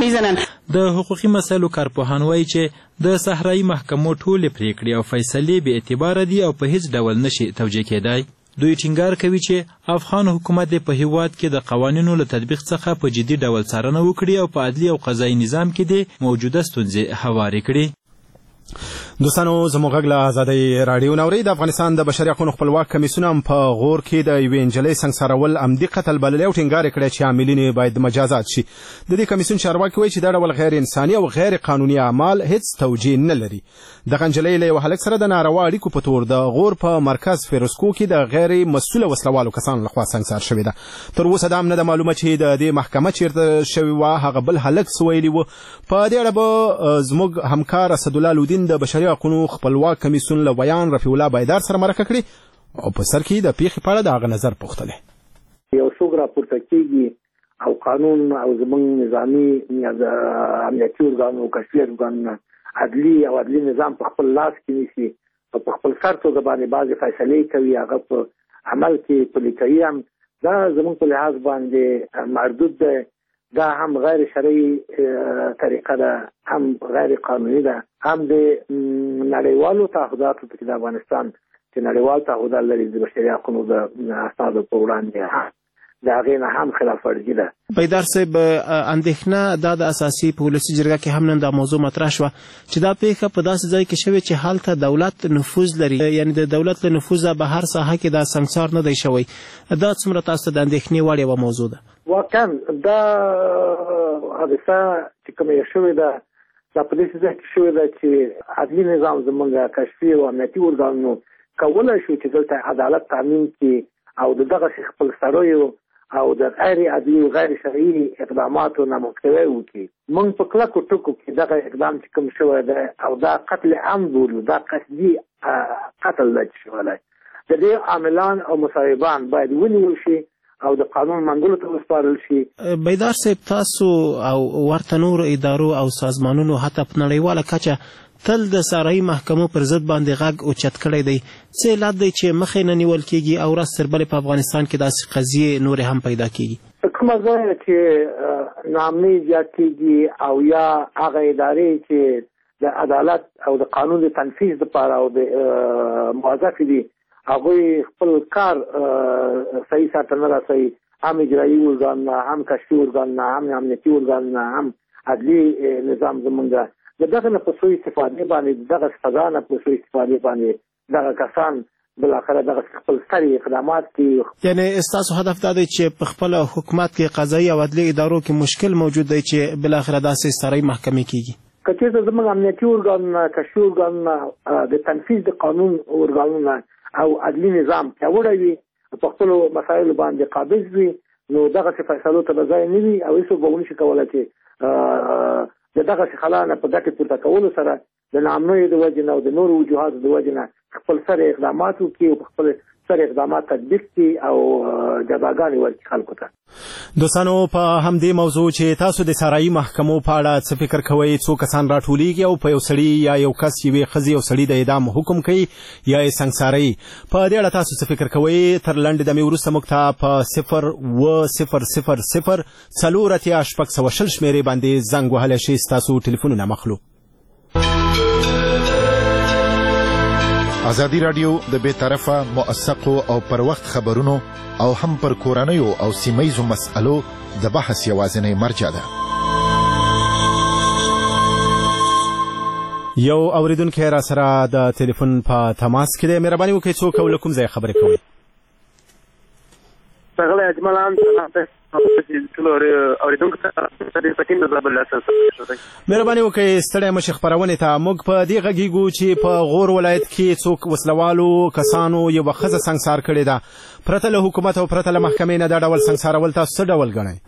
د حقوقي مسایلو کارپوهان وایي چې د صحرایي محکمو ټولې پریکړې او فیصلې بې اعتباره دي او په هیڅ ډول نشي توجیه کېدای. دوی ټینګار کوي چې افغان حکومت په هیواد کې د قوانینو له تطبیق څخه په جدي ډول څارنه وکړي او په عدلي او قضایي نظام کې د موجوده ستونزې هوارې کړي. دوستانو زموږ غږ له ازادۍ راډیو نوري د افغانستان د بشري حقوقو خپلواک کمیسیون هم په غور کې د یوې نجلۍ سنګسارول عمدي قتل بللی او ټینګار کړی چې عاملین باید مجازات شي. د دې کمیسیون چارواکي وایي چې دا ډول غیر انساني او غیر قانوني اعمال هیڅ توجیه نه لري. دغه نجلۍ له یو هلک سره د ناروا اړیکو په تور د غور په مرکز فیروزکو کې د غیر مسؤله وسلوالو کسانو لخوا سنګسار شوې ده. تر اوسه دا هم نه ده معلومه چې د دې محکمه چیرته شوې وه، هغه بل هلک څه ویلي وو. په دې اړه به زموږ همکار اسدالله لودین د بشري حقوقو خپلواک کمیسیون له بیان رفیع الله بایدار سره مرکه کړې او په سر کې د پیښې په اړه د هغه نظر پوښتلی. یو څوک راپورته کېږي او قانون او زموږ نظامي امنیتي ارګان او کشفي ارګانونه عدلي او عدلي نظام په خپل لاس کې نیسي او په خپل سر توګه باندې بعضې فیصلې کوي، هغه په عمل کې پلي کوي، هم دا زموږ په لحاظ باندې مردود دی. دا هم غیر شرعي طریقه ده، هم غیر قانوني ده، هم د نړیوالو تعهداتو په کې د افغانستان چې نړیوال تعهدات لري د بشري حقوقو د اسنادو په وړاندې د هغې نه هم خلاف ورزي ده. بایدار صاحب اندېښنه دا د اساسي په ولسي جرګه کې هم نن دا موضوع مطرح شوه چې دا پیښه په داسې ځای کې شوې چې هلته دولت نفوذ لري، یعنی د دولت له نفوذه به هر ساحه کې دا سنګسار نه دی شوی. دا څومره تاسو ته د اندېښنې وړ یوه موضوع ده؟ واقعا دا حادثه چې کومه شوې ده دا په داسې ځای کې شوې ده چې عدلي نظام زموږ کشفي او امنیتي ارګانونو کولی شو چې دلته عدالت تامین کړي او د دغسې خپل سرویو او د غیر عدلي او غیر شرعي اقداماتو نه مخنیوی وکړي. موږ په کلکو ټکو کې دغه اقدام چې کوم شوی دی او دا قتل عام بولو، دا قصدي قتل دی چې شوی دی. د دې عاملان او مصاحبان باید ونیول شي او د قانون منګولو ته وسپارل شي. بایدار صاحب تاسو او ورته نورو ادارو او سازمانونو حتی په نړیواله کچه تل د صحرایي محکمو پر ضد باندې غږ اوچت کړی دی. څه علت دی چې مخې نه نیول کېږي او ورځ تر بلې په افغانستان کې داسې قضیې نورې هم پیدا کېږي؟ په کومه ځای چې ناامني زیات کېږي او یا هغه ادارې چې د عدالت او د قانون د تنفیذ لپاره او د موظفې دي هغوی خپل کار صحیح سرته نه رسوي، هم اجرایي ارګانونه، هم کشفي ارګانونه، هم امنیتي ارګانونه، هم عدلي نظام زمونږ د دغه نه په سوء استفادې باندې د دغه سزا نه په سوء استفادې باندې دغه کسان بالاخره دغه خپل سترې اقدامات کوي. یعنی ستاسو هدف دا دی چې په خپل حکومت کې قضایي او عدلي ادارو کې مشکل موجود دی چې بالاخره داسې صحرایي محکمې کېږي؟ که چېرته زموږ امنیتي ارګانونه، کشفي ارګانونه، د تنفیذ د قانون ارګانونه او عدلي نظام پیاوړی وي، په خپلو مسایلو باندې قابض وي، نو دغسې فیصلو ته به ځای نه وي او هېڅوک به ونشي کولی چې د دغسې خلا نه په ګټې پورته کولو سره د ناامنیو د وجې نه او د نورو وجوهاتو د وجې نه خپل سره اقدامات وکړي او خپل سره اقدامات تطبیق کړي او جزاګانې ورکړي خلکو ته. دوستانو په همدې موضوع چې تاسو د صحرایي محکمو په اړه څه فکر کوئ، څو کسان راټولیږي او په یو سړي یا یو کس یوې ښځې یو سړي د اعدام حکم کوي یا یې سنګساروي، په دې اړه تاسو څه فکر کوئ؟ تر لنډې دمې وروسته موږ ته په صفر اووه صفر صفر صفر څلور اتیا شپږ سوه شل شمېرې باندې زنګ وهلی شئ. ستاسو ټلیفونونه مخلو. ازادي راډیو د بې طرفه موثقو او پر وخت خبرونو او هم پر کورنیو او سیمهیزو مسألو د بحث یوازینی مرجع ده. یو اوریدونکی را سره د ټلیفون په تماس کې دی. مهرباني وکړئ څوک او له کوم ځای خبرې کوئ؟ ښاغلی اجمل هم ټولو اورېدونکو ته د سکین د ضرب الاساس مهرباني وکړئ ستړی مشي خپرونې ته موږ په دې غږیږو چې په غور ولایت کې څوک وسلوالو کسانو یوه ښځه سنګسار کړې ده پرته له حکومت او پرته له محکمې نه دا ډول سنګسارول تاسو څه ډول ګڼئ؟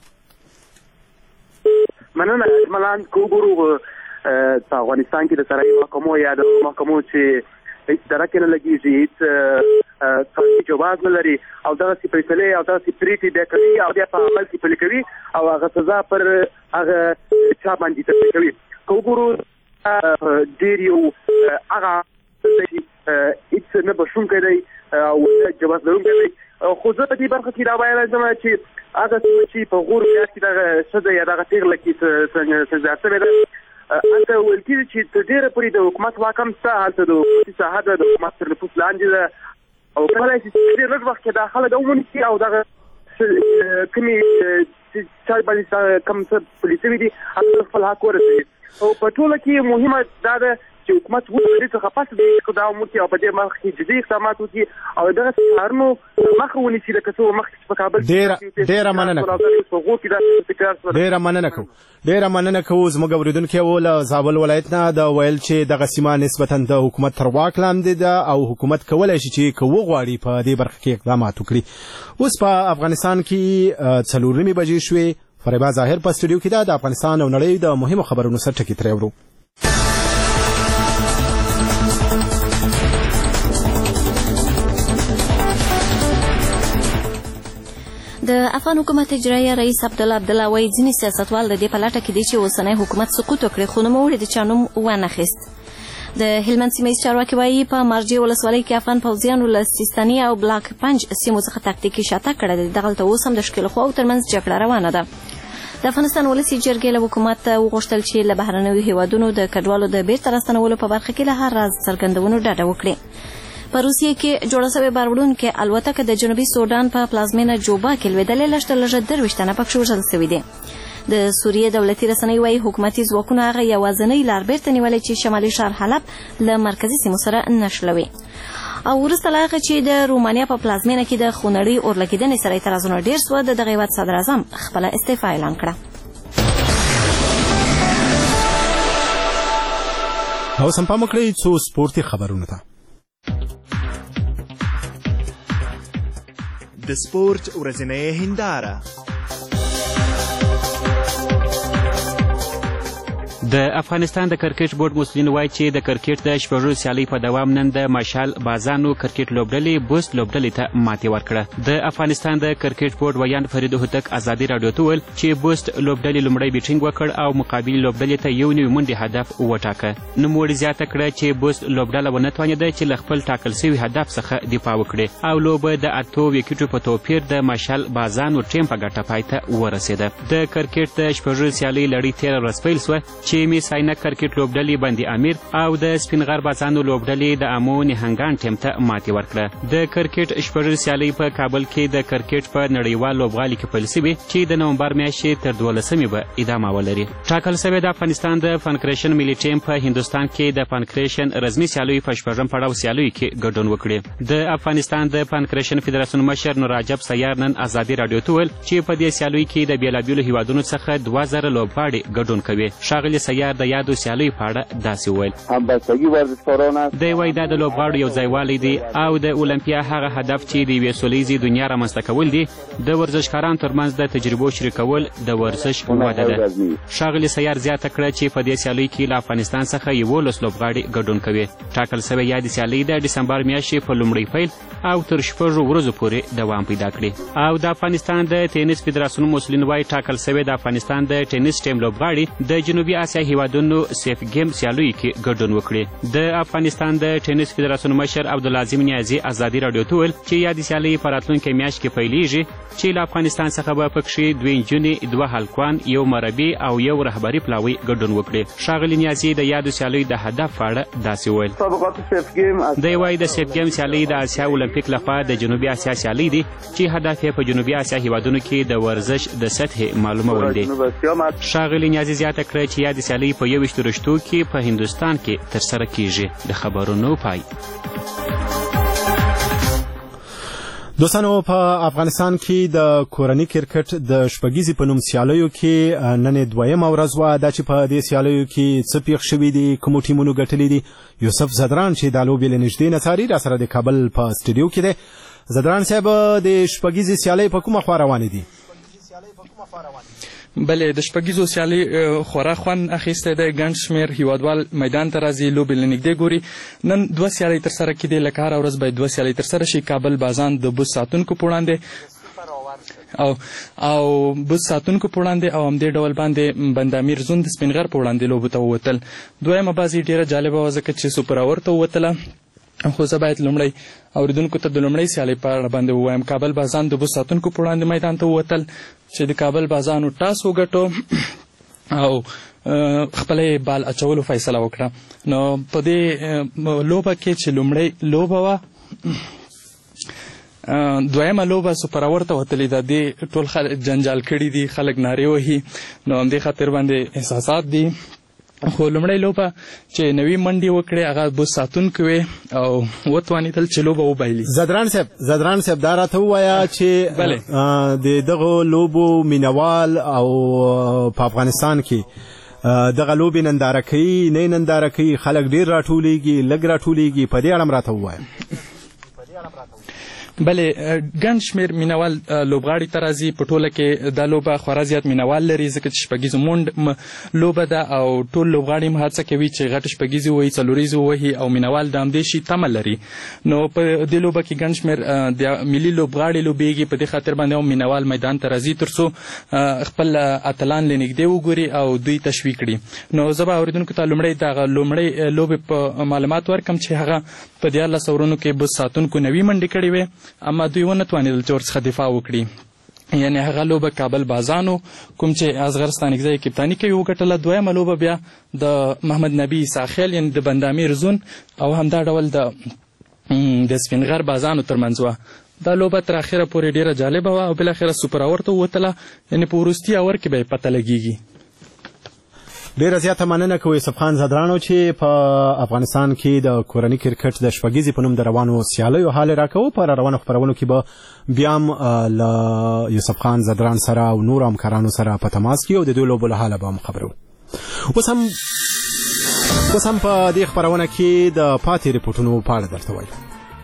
مننه اجمالاً که وګورو په افغانستان کې د سرحدي محکمو یا د محکمو چې هیڅ درکې نه لګېږي هیڅ قانوني جواز نه لري او دغسې فیصلې او دغسې پرېکړې بیا کوي او بیا په عمل کې پلي کوي او هغه سزا پر هغه چا باندې تطبیق کوي. که وګورو ډېر یو هغه هیڅ نه بښونکی دی او جواز لرونکی دی خو زه په دې برخه کې دا ویلی ځم چې هغه څه چې په غور ولایت کې دغه ښځه یا دغه پېغله کې سنګسار شوې ده هلته ویل کېږي چې تر ډېره پورې د حکومت واک هم شته هلته د حکومتي ساحه ده د حکومت تر نفوذ لاندې ده او کولی شي چې ډېر لږ وخت کې دا خلک ومونځي او دغه کومې چا باندې کوم څه پلي شوي دي هغه خپل حق ورسوي او په ټوله کې مهمه دا ده چې حکومت وکړي څخه پس د اقدام وکړي او په دې مخ کې جدي اقدامات وکړي او دغه کارونو مخه ونیسي لکه څه مخکې په کابل ډېره ډېره مننه ډېره مننه کوو ډېره مننه کوو زموږ اورېدونکي وو له زابل ولایت نه د ویل چې دغه سیمه نسبتا د حکومت تر واک لاندې ده او حکومت کولی شي چې که وغواړي په دې برخه کې اقدامات وکړي. اوس په افغانستان کې څلور نیمې بجې شوې. فریبا ظاهر په سټوډیو کې ده د افغانستان او نړۍ د مهمو خبرونو سر ټکي ترې اورو. د افغان حکومت اجرایه رئیس عبدالله عبدالله وایي ځینې سیاستوال د دې په لټه کې دي چې اوسنی حکومت سقوط وکړي خو نوموړي د چا نوم وانخیست. د هلمند سیمه ییز چارواکي وایي په مارجې ولسوالۍ کې افغان پوځیانو له سیستاني او بلاک پنج سیمو څخه تاکتیکي شاتګ کړی دی. دغلته اوس هم د ښکېلو خواو ترمنځ جګړه روانه ده. د افغانستان ولسي جرګې له حکومت وغوښتل چې له بهرنیو هیوادونو د کډوالو د بیرته راستنولو په برخه کې له هر راز څرګندونو ډډه وکړي. په روسیې کې جوړه شوې باربړونکې الوتکه د جنوبي سودان په پلازمینه جوبا کې لوېدلې لږ تر لږه درویشت تنه پکښې وژل شوي دي. د سوریې دولتي رسنۍ وایي حکومتي ځواکونو هغه یوازینی لار بیرته نیولې چې شمالي ښار حلب له مرکزي سیمو سره نښلوي. او وروسته له هغه چې د رومانیا په پلازمینه کې د خونړۍ اورلګېدنې سره اعتراضونه ډېر سوه د دغه هېواد صدراعظم خپله استعفا اعلان کړه. اوس هم پام وکړئ څو سپورتي خبرونو ته. د سپورت ورځنۍ هنداره. د افغانستان د کرکټ بورډ مسؤلین وایي چې د کرکټ د شپږو سیالۍ په دوام نن د مشال بازانو کرکټ لوبډلې بوست لوبډلې ته ماتې ورکړه. د افغانستان د کرکټ بورډ ویان فرید هوتک ازادي راډیو ته وویل چې بوست لوبډلې لومړی بیټینګ وکړ او مقابلې لوبډلې ته یو نوي منډې هدف وټاکه. نوموړي زیاته کړه چې بوست لوبډله ونه توانېده چې له خپل ټاکل سوي هدف څخه دفاع وکړي او لوبه د اتو ویکټو په توپیر د مشال بازانو ټیم په ګټه پای ته ورسېده. د کرکټ د شپږو سیالۍ لړۍ تېره ورځ پیل سوه چې میس عینک کرکټ لوبډلې بندي امیر او د سپین غر بازانو لوبډلې د امو نهنګان ټیم ته ماتې ورکړه. د کرکټ شپږو سیالۍ په کابل کې د کرکټ په نړیوال لوبغالي کې پیل سوي چې د نومبر میاشتې تر دولسمې به ادامه ولري. ټاکل سوی د افغانستان د پانکریشن ملي ټیم په هندوستان کې د پانکریشن رسمي سیالیو په شپږم پړاو سیالیو کې ګډون وکړي. د افغانستان د پانکریشن فدراسیون مشر نور عجب سیار نن ازادي راډیو ته وویل چې په دې سیالیو کې د بېلابېلو هیوادونو څخه دوه زره لوبغاړي ګډون کوي. ښاغلي سیار د یادو سیالیو په اړه داسې وویل. دی وایي دا د لوبغاړو یو ځایوالی دی او د اولمپیا هغه هدف چې د یوې سولیزې دنیا رامنځته کول دي. د ورزشکارانو ترمنځ د تجربو شریکول د ورزش وده ده. ښاغلي سیار زیاته کړه چې په دې سیالیو کې له افغانستان څخه یولس لوبغاړي ګډون کوي. ټاکل سوی یادې سیالۍ د ډسمبر میاشتې په لومړي پیل او تر شپږو ورځو پورې دوام پیدا کړي. او د افغانستان د ټینس فدراسیون مسؤلین وایي ټاکل سوی د افغانستان د ټینس ټیم لوبغاړي د جنوبي اسیا هیوادونو سیف گیم سیالیو کې ګډون وکړي. د افغانستان د ټینس فدراسیون مشر عبدالعظیم نیازي ازادي راډیو ته وویل چې یادې سیالۍ په راتلونکې میاشت کې پیلیږي چې له افغانستان څخه به پکښې دوې نجونې، دوه هلکان، یو مربي او یو رهبري پلاوی ګډون وکړي. ښاغلي نیازي د یادو سیالیو د هدف په اړه داسې وویل. دی وایي د سیف گیم سیالۍ د اسیا اولمپیک لخوا د جنوبي اسیا سیالۍ دي چې هدف یې په جنوبي اسیا هیوادونو کې د ورزش د سطحې معلومول دي. ښاغلي نیازي زیاته کړه چې یادې سیالۍ په یوویشتو رشتو کې په هندوستان کې ترسره کیږي. د خبرونو پای. دوستانو په افغانستان کې د کورني کرکټ د شپږیزې په نوم سیالیو کې نن دویمه ورځ وه دا چې په دې سیالیو کې څه پیښ شوي دي کومو ټیمونو ګټلي دي یوسف زدران چې دا لوبې له نږدې نه څاري راسره د کابل په سټوډیو کې دی زدران صاحب د شپږیزې سیالۍ په کومه خوا روانې دي؟ بلې د شپږیزو سیالۍ خورا خوند اخیستی دی ګڼ شمېر هیوادوال میدان ته راځي لوبې له نږدې ګوري نن دوه سیالۍ ترسره کېدې لکه هره ورځ باید دوه سیالۍ ترسره شي کابل بازان د بوس ساتونکو په وړاندې او او بوس ساتونکو په وړاندې او همدې ډول باندې بندامیر زون د سپین غر په وړاندې لوبو ته ووتل دویمه بازي ډېره جالبه وه ځکه چې سوپر اوور ته ووتله خو زه باید لومړی اورېدونکو ته د لومړۍ سیالۍ په اړه باندې ووایم کابل بازان د بوس ساتونکو په وړاندې میدان ته ووتل چې د کابل بازانو ټاس وګټو او خپله یې بال اچولو فیصله وکړه نو په دې لوبه کې چې لومړۍ لوبه وه دویمه لوبه سوپر اوور ته وتلې ده دې ټول خلک جنجال کړي دي خلک نارې وهي نو همدې خاطر باندې احساسات دي خو لومړۍ لوبه چې نوي منډې وکړې هغه بوس ساتونکو وې او وتوانېدل چې لوبه وبایلي زدران صاحب زدران صاحب دا راته ووایه چې د دغو لوبو مینوال او په افغانستان کې دغه لوبې ننداره کوي نه ننداره کوي خلک ډېر راټولیږي لږ راټولیږي په دې اړه هم راته ووایه بلې ګڼ شمېر مینوال لوبغاړي ته راځي په ټوله کې دا لوبه خورا زیات مینوال لري ځکه چې شپږیزو مونډ لوبه ده او ټول لوبغاړي هم هڅه کوي چې غټې شپږیزې ووهي څلوریزې ووهي او مینوال د همدې شي تمه لري نو په دې لوبه کې ګڼ شمېر د ملي لوبغاړي لوبېږي په دې خاطر باندې هم مینوال میدان ته راځي تر څو خپل اتلان له نږدې وګوري او دوی تشویق کړي نو زه به اورېدونکو ته لومړی دغه لومړۍ لوبې په معلومات ورکړم چې هغه په دیارلس اورونو کې بوس ساتونکو نوي منډې کړې وې اما دوی ونه توانېدل چې ورڅخه دفاع وکړي یعنې هغه لوبه کابل بازانو کوم چې اصغر ستانکزی کپتاني کوي وګټله دویمه لوبه بیا د محمد نبي ساخیل یعنې د بندامیر زون او همدا ډول د د سپین غر بازانو ترمنځ وه دا لوبه تر اخره پورې ډېره جالبه وه او بالاخره سوپر اوور ته ووتله یعنې په وروستي اوور کې به یې پته لګېږي ډیره زیاته مننه کوو یوسف خان زدرانو چې په افغانستان کې د کورني کرکټ د شپږیزې په نوم د روانو سیالیو حال راکوو په روانو خپرونو کې به بیا هم له یوسف خان زدران سره او نورو همکارانو سره په تماس کې او د دوی لوبو له حاله به هم خبرو اوس هم اوس هم په دې خپرونه کې د پاتې ریپورټونو په اړه درته وایو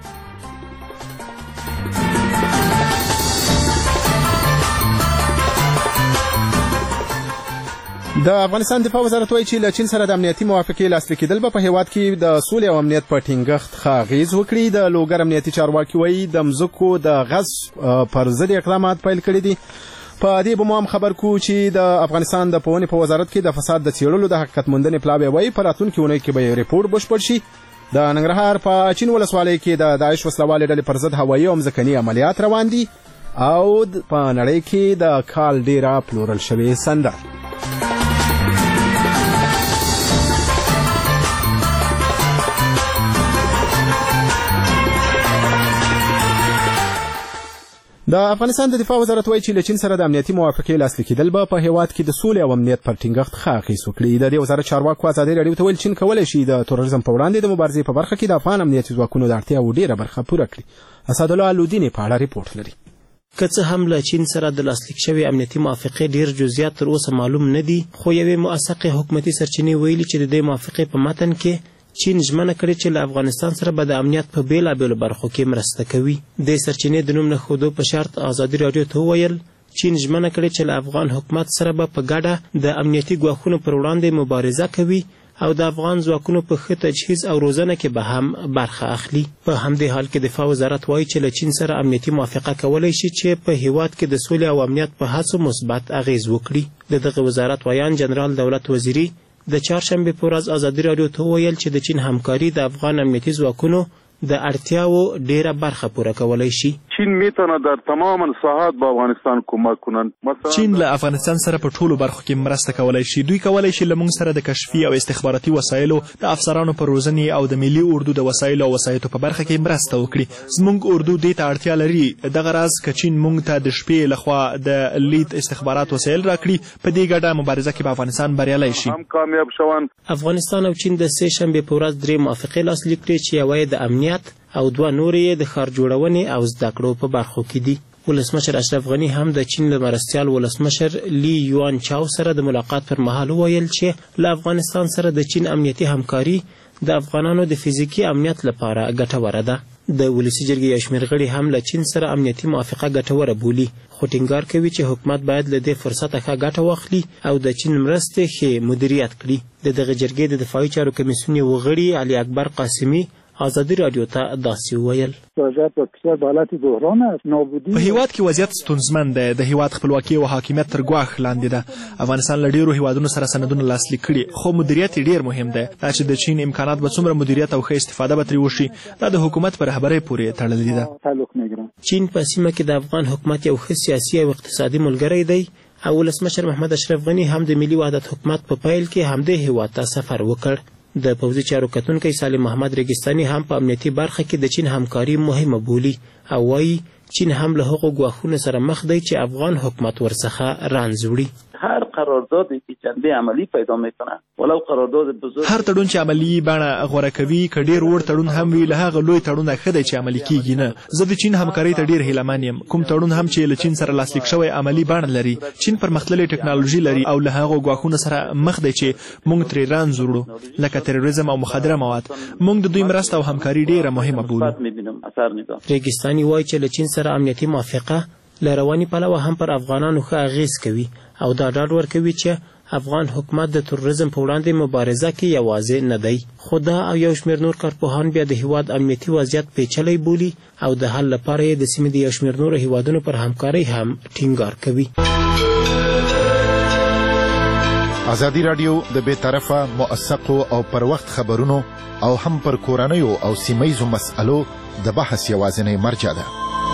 د افغانستان دفاع وزارت وایي چې له چین سره د امنیتي موافقې لاسلیک کېدل به په هیواد کې د سولې او امنیت په ټینګښت ښه اغېز وکړي د لوګر امنیتي چارواکي وایي د مځکو د غصب پر ضد اقدامات پیل کړي دي په دې به مو هم خبر کو چې د افغانستان د پوهنې په وزارت کې د فساد د څېړلو د حقیقت موندنې پلاوی وایي په راتلونکي اونۍ کې به ریپورټ بشپړ شي د ننګرهار په اچین ولسوالۍ کې د داعش وسلوالې ډلې پر ضد هوایي او مځکني عملیات روان دي او په نړۍ کې د کال ډېره پلورل شوې سندره د افغانستان د دفاع وزارت وایي چې له چین سره د امنیتي موافقې لاسلیک کېدل به په هیواد کې د سولې او امنیت پر ټینګښت ښه اغېز وکړي د دې وزارت چارواکو ازادي راډیو ته ویل چین کولی شي د تروریزم په وړاندې د مبارزې په برخه کې د افغان امنیتي ځواکونو د اړتیاوو ډېره برخه پوره کړي اسدالله الودین په اړه ریپورټ لري که څه هم له چین سره د لاسلیک شوې امنیتي موافقې ډېر جزئیات تر اوسه معلوم نه دي خو یوې موثقې حکومتي سرچینې ویلي چې د دې موافقې په متن کې چین ژمنه کړې چې له افغانستان سره به د امنیت په بېلابېلو برخو کې مرسته کوي دې سرچینې د نوم نه ښودو په شرط ازادي راډیو ته وویل چین ژمنه کړې چې له افغان حکومت سره به په ګډه د امنیتي ګواښونو پر وړاندې مبارزه کوي او د افغان ځواکونو په ښه تجهیز او روزنه کې به هم برخه اخلي په همدې حال کې دفاع وزارت وایي چې له چین سره امنیتي موافقه کولی شي چې په هیواد کې د سولې او امنیت په هڅو مثبت اغېز وکړي د دغه وزارت ویان جنرال دولت وزیري د چهارشنبې په ورځ ازادي راډیو ته وویل چې د چین همکاري د افغان امنیتي ځواکونو د اړتیاو ډیره برخه پوره کولی شي چین میتونه در تمام ساحات به افغانستان کمک کنند چین له افغانستان سره په ټولو برخو کې مرسته کولی شي دوی کولی شي له موږ سره د کشفي او استخباراتي وسایلو د افسرانو په روزنې او د ملي اردو د وسایلو او وسایطو په برخه کې مرسته وکړي زموږ اردو دې ته اړتیا لري دغه راز که چین موږ ته د شپې لخوا د لید استخبارات وسایل راکړي په دې ګډه مبارزه کې به افغانستان بریالی شي هم کامیاب شوند افغانستان او چین د سه شنبې په ورځ درې موافقې لاسلیک کړې چې یوه یې د امنیت او دوه نور یې د ښار جوړونې او زده کړو په برخو کې دي. ولسمشر اشرف غني هم د چین له مرستیال ولسمشر لی یوان چاو سره د ملاقات پر مهال وویل چې له افغانستان سره د چین امنیتي همکاري د افغانانو د فزیکي امنیت لپاره ګټوره ده. د ولسي جرګې یو شمېر غړي هم له چین سره امنیتي موافقه ګټوره بولي، خو ټینګار کوي چې حکومت باید له دې فرصته ښه ګټه واخلي او د چین مرستې ښې مدیریت کړي. د دغه جرګې د دفاعي چارو کمیسیون یو غړي علي اکبر قاسمي آزادی رادیو ته داسې وویل: وضعیت په کشور په حالت بحران است، نابودی په هیواد کې وضعیت ستونزمن دی. د هیواد خپلواکي او حاکمیت تر ګواښ لاندې ده. افغانستان له ډېرو هیوادونو سره سندونه لاسلیک کړي، خو مدیریت یې ډېر مهم دی. دا چې د چین امکانات به څومره مدیریت او ښه استفاده به ترې وشي، دا د حکومت په رهبرۍ پورې تړلې ده. چین په سیمه کې د افغان حکومت یو ښه سیاسي او اقتصادي ملګری دی او ولسمشر محمد اشرف غني هم د ملي وحدت حکومت په پیل کې همدې هیواد ته سفر وکړ. د پوځي چارو کتونکی سالم محمد ریګستاني هم په امنیتي برخه کې د چین همکاري مهمه بولي او وایي چین هم له هغو ګواښونو سره مخ دی چې افغان حکومت ورڅخه رنځ وړي. هر قراردادی که جنبه عملی پیدا میکنه ولو قرارداد بزرگ، هر تړون چې عملی بڼه غوره کوي که ډېر وړ تړون هم وي له هغه لوی تړونه ښه دی چې عملي کیږي نه. زه د چین همکارۍ ته ډېر هیلهمن یم. کوم تړون هم چې له چین سره لاسلیک شوی عملي بڼه لري. چین پرمختللې ټکنالوژي لري او له هغو ګواښونو سره مخ دی چې موږ ترې رنځ وړو لکه تروریزم او مخدره مواد. موږ د دوی مرسته او همکاري ډېره مهمه بولو. ریګستاني وایي چې له چین سره امنیتي موافقه له رواني پلوه هم پر افغانانو ښه اغېز کوي او دا ډاډ ورکوي چې افغان حکومت د تروریزم په وړاندې مبارزه کې یوازې نه دی. خو دا او یو شمېر نور کارپوهان بیا د هیواد امنیتي وضعیت پیچلی بولي او د حل لپاره یې د سیمې د یو شمېر نورو هیوادونو پر همکارۍ هم ټینګار کوي. ازادي راډیو د بې طرفه موثقو او پر وخت خبرونو او هم پر کورنیو او سیمهیزو مسألو د بحث یوازینۍ مرجع ده.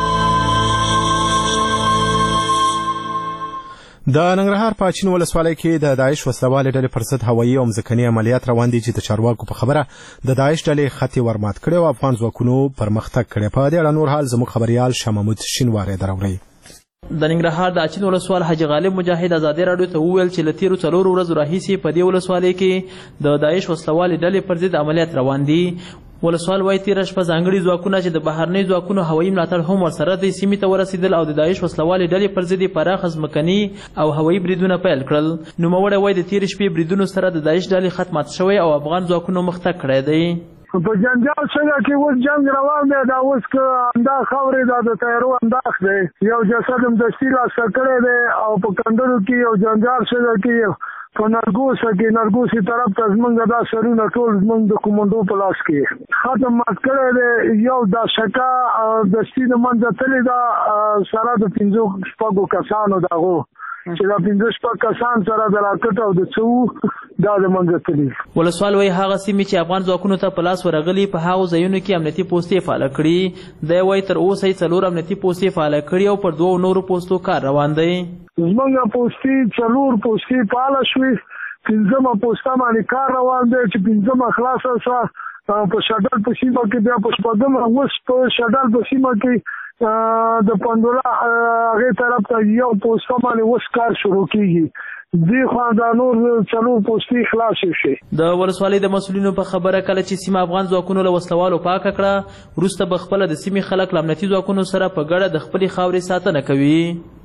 د ننګرهار په اچین ولسوالۍ کې د داعش وسلوالې ډلې پر ضد هوایي او ځمکني عملیات روان دي چې د چارواکو په خبره د داعش ډلې خطې ورمات کړې او افغان ځواکونو پرمختګ کړی. په دې اړه نور حال زموږ خبریال شاه محمود شینواری دراوړی. د ننګرهار د اچین ولسوال حاجي غالب مجاهد ازادي راډیو ته وویل چې له تیرو څلورو ورځو راهیسې په دې ولسوالۍ کې د داعش وسلوالې ډلې پر ضد عملیات روان دي. ولسوال وایي تېره شپه ځانګړي ځواکونه چې د بهرنیو ځواکونو هوایي ملاتړ هم ورسره د سیمې ته ورسېدل او د داعش وسلوالې ډلې پر ضد یې پراخه ځمکني او هوایي بریدونه پیل کړل. نوموړی وایي د تېرې شپې بریدونو سره د داعش ډلې خط مات شوی او افغان ځواکونو مختګ کړی دی. په جنجال څنګه کې اوس جنگ روان دی، دا اوس که اندا خاورې دا د تیارو انداز دی. یو جسد هم دستي راسته کړی دی او په کندرو کې یو جنجال څنګه کې په نرګوسه کې نرګوسي طرف ته زمونږ دا سرونه ټول زمونږ د کومنډو په لاس کې ختم مات کړی دی. یو دا شکا دستي د منځه تللې ده سره د پنځو شپږو کسانو دغو چې دا پنځه شپږ کسان سره د راکټ او د څو دا د منځه تللي. ولسوال وایي هغه سیمې چې افغان ځواکونو ته په لاس ورغلي په هغو ځایونو کې امنیتي پوستې فعاله کړي. دی وایي تر اوسه یې څلور امنیتي پوستې فعاله کړي او پر دوو نورو پوستو کار روان دی. زمونږ پوستې څلور پوستې فعاله شوې، پنځمه پوسته باندې کار روان دی چې پنځمه خلاصه شوه. په شډل په سیمه کې بیا په شپږمه اوس په شډل په سیمه کې د پندولا هغې طرف ته یو پوسته باندې اوس کار شروع کېږي. دې خوا دا نور څلور پوستې خلاصې شي. د ولسوالۍ د مسؤلینو په خبره کله چې سیمه افغان ځواکونو له وسلوالو پاکه کړه وروسته به خپله د سیمې خلک له امنیتي ځواکونو سره په ګډه د خپلې خاورې ساتنه کوي.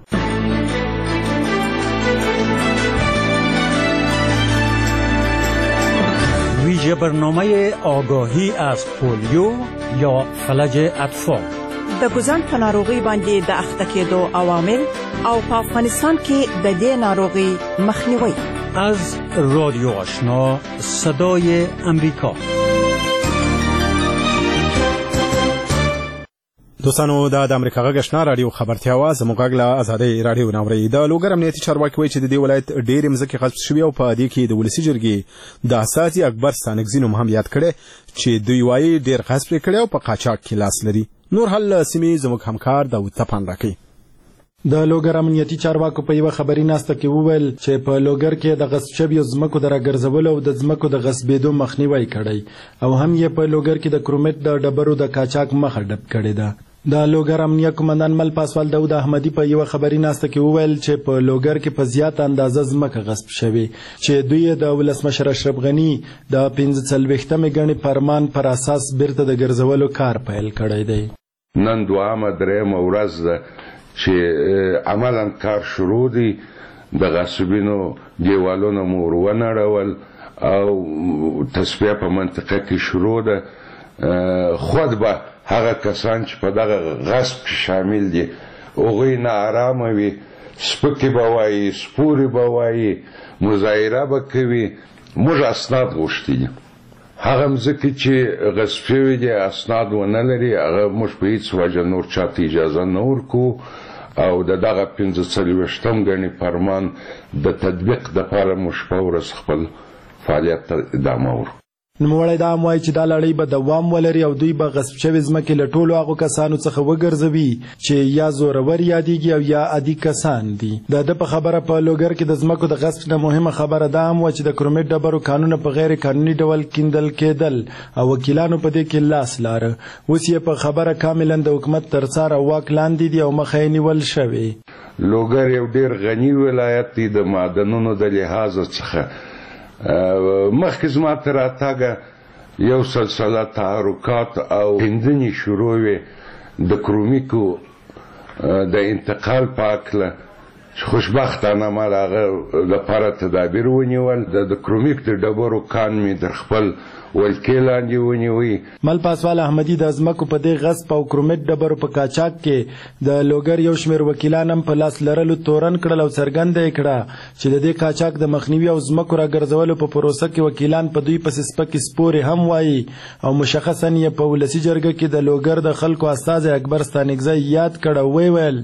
ویژه برنامه آگاهی از پولیو یا فلج اطفال د ګوزن په ناروغي باندې د اخته کېدو عوامل او په افغانستان کې د دې ناروغي مخنیوي. از رادیو آشنا صدای امریکا. دوستانو دا د امریکا غږ آشنا راډیو خبرتیاوه زموږ غږ له ازادۍ راډیو نه اورئ. د لوګر امنیتي چارواکي وایي چې د دې ولایت ډېرې مځکې غصب شوي او په دې کې د ولسي جرګې د اساتي اکبر ستانکزي نوم هم یاد کړی چې دوی وایي ډېر غصب یې کړی او په قاچاق کې لاس لري. نور حل سیمې زموږ همکار داود تپان راکوي. د لوګر امنیتي چارواکو په یوه خبري ناسته کې وویل چې په لوګر کې د غصب شویو ځمکو د راګرځولو او د ځمکو د غصبېدو مخنیوی کړی او هم یې په لوګر کې د کرومټ د ډبرو د قاچاق مخه ډب کړې ده. د لوګر امنیه کمانډان مل پاسوال داود احمدي په یو خبري ناسته کې وویل چې په لوګر کې په زیات اندازه ځمکه غصب شوې چې دوی د ولسمشر اشرف غني د پنځه څلوېښتمې ګڼې فرمان پر اساس بیرته د ګرځولو کار پیل کړی دی. نن دوامه درېیمه ورځ ده چې عملا کار شروع دی. د غصبینو دیوالونه مو ور ونړول او تصفیه په منطقه کې شروع ده. خود به هغه کسان چې په دغه غصب کې شامل دي هغوی ناارامه وي، سپکې به وایي، سپورې به وایي، مظاهره به کوي. موږ اسناد غوښتي دي. هغه مځکې چې غصب شوي دي اسناد ونه لري هغه موږ په هېڅ وجه نور چاته اجازه نه ورکوو او د دغه پنځه څلوېښتم ګڼې فرمان د تطبیق دپاره موږ شپه ورځ خپل فعالیت ته ادامه ورکوو. نوموړی دا هم وایي چې دا لړۍ به دوام ولري او دوی به غصب شوې ځمکې له ټولو هغو کسانو څخه وګرځوي چې یا زورور یادېږي او یا عادي کسان دي. د ده په خبره په لوګر کې د ځمکو د غصب نه مهمه خبره دا هم وه چې د کرومېټ ډبرو کانونه په غیر قانوني ډول کیندل کېدل او وکیلانو په دې کې لاس لاره. اوس یې په خبره کاملا د حکومت تر څار او واک لاندې دي او مخه یې نیول شوې. لوګر یو ډېر غني ولایت دی د معدنونو د لحاظه څخه. مخکې زما تر راتګه یو سلسله تحرکات او هندنې شروع وې د کرومیکو د انتقال په هکله چې خوشبختانه ما د هغه لپاره تدابیر ونیول. د کرومیک د ډبرو کان مې در خپل ولکې لاندې ونیوي. مل پاسوال احمدي د ځمکو په دې غصب او کرومیټ ډبرو په قاچاق کې د لوګر یو شمېر وکیلان هم په لاس لرلو تورن کړل او څرګنده یې کړه چې د دې قاچاق د مخنیوي او ځمکو راګرځولو په پروسه کې وکیلان په دوی پسې سپکې سپورې هم وایي او مشخصا یې په ولسي جرګه کې د لوګر د خلکو استازی اکبر ستانکزی یاد کړ او ویې ویل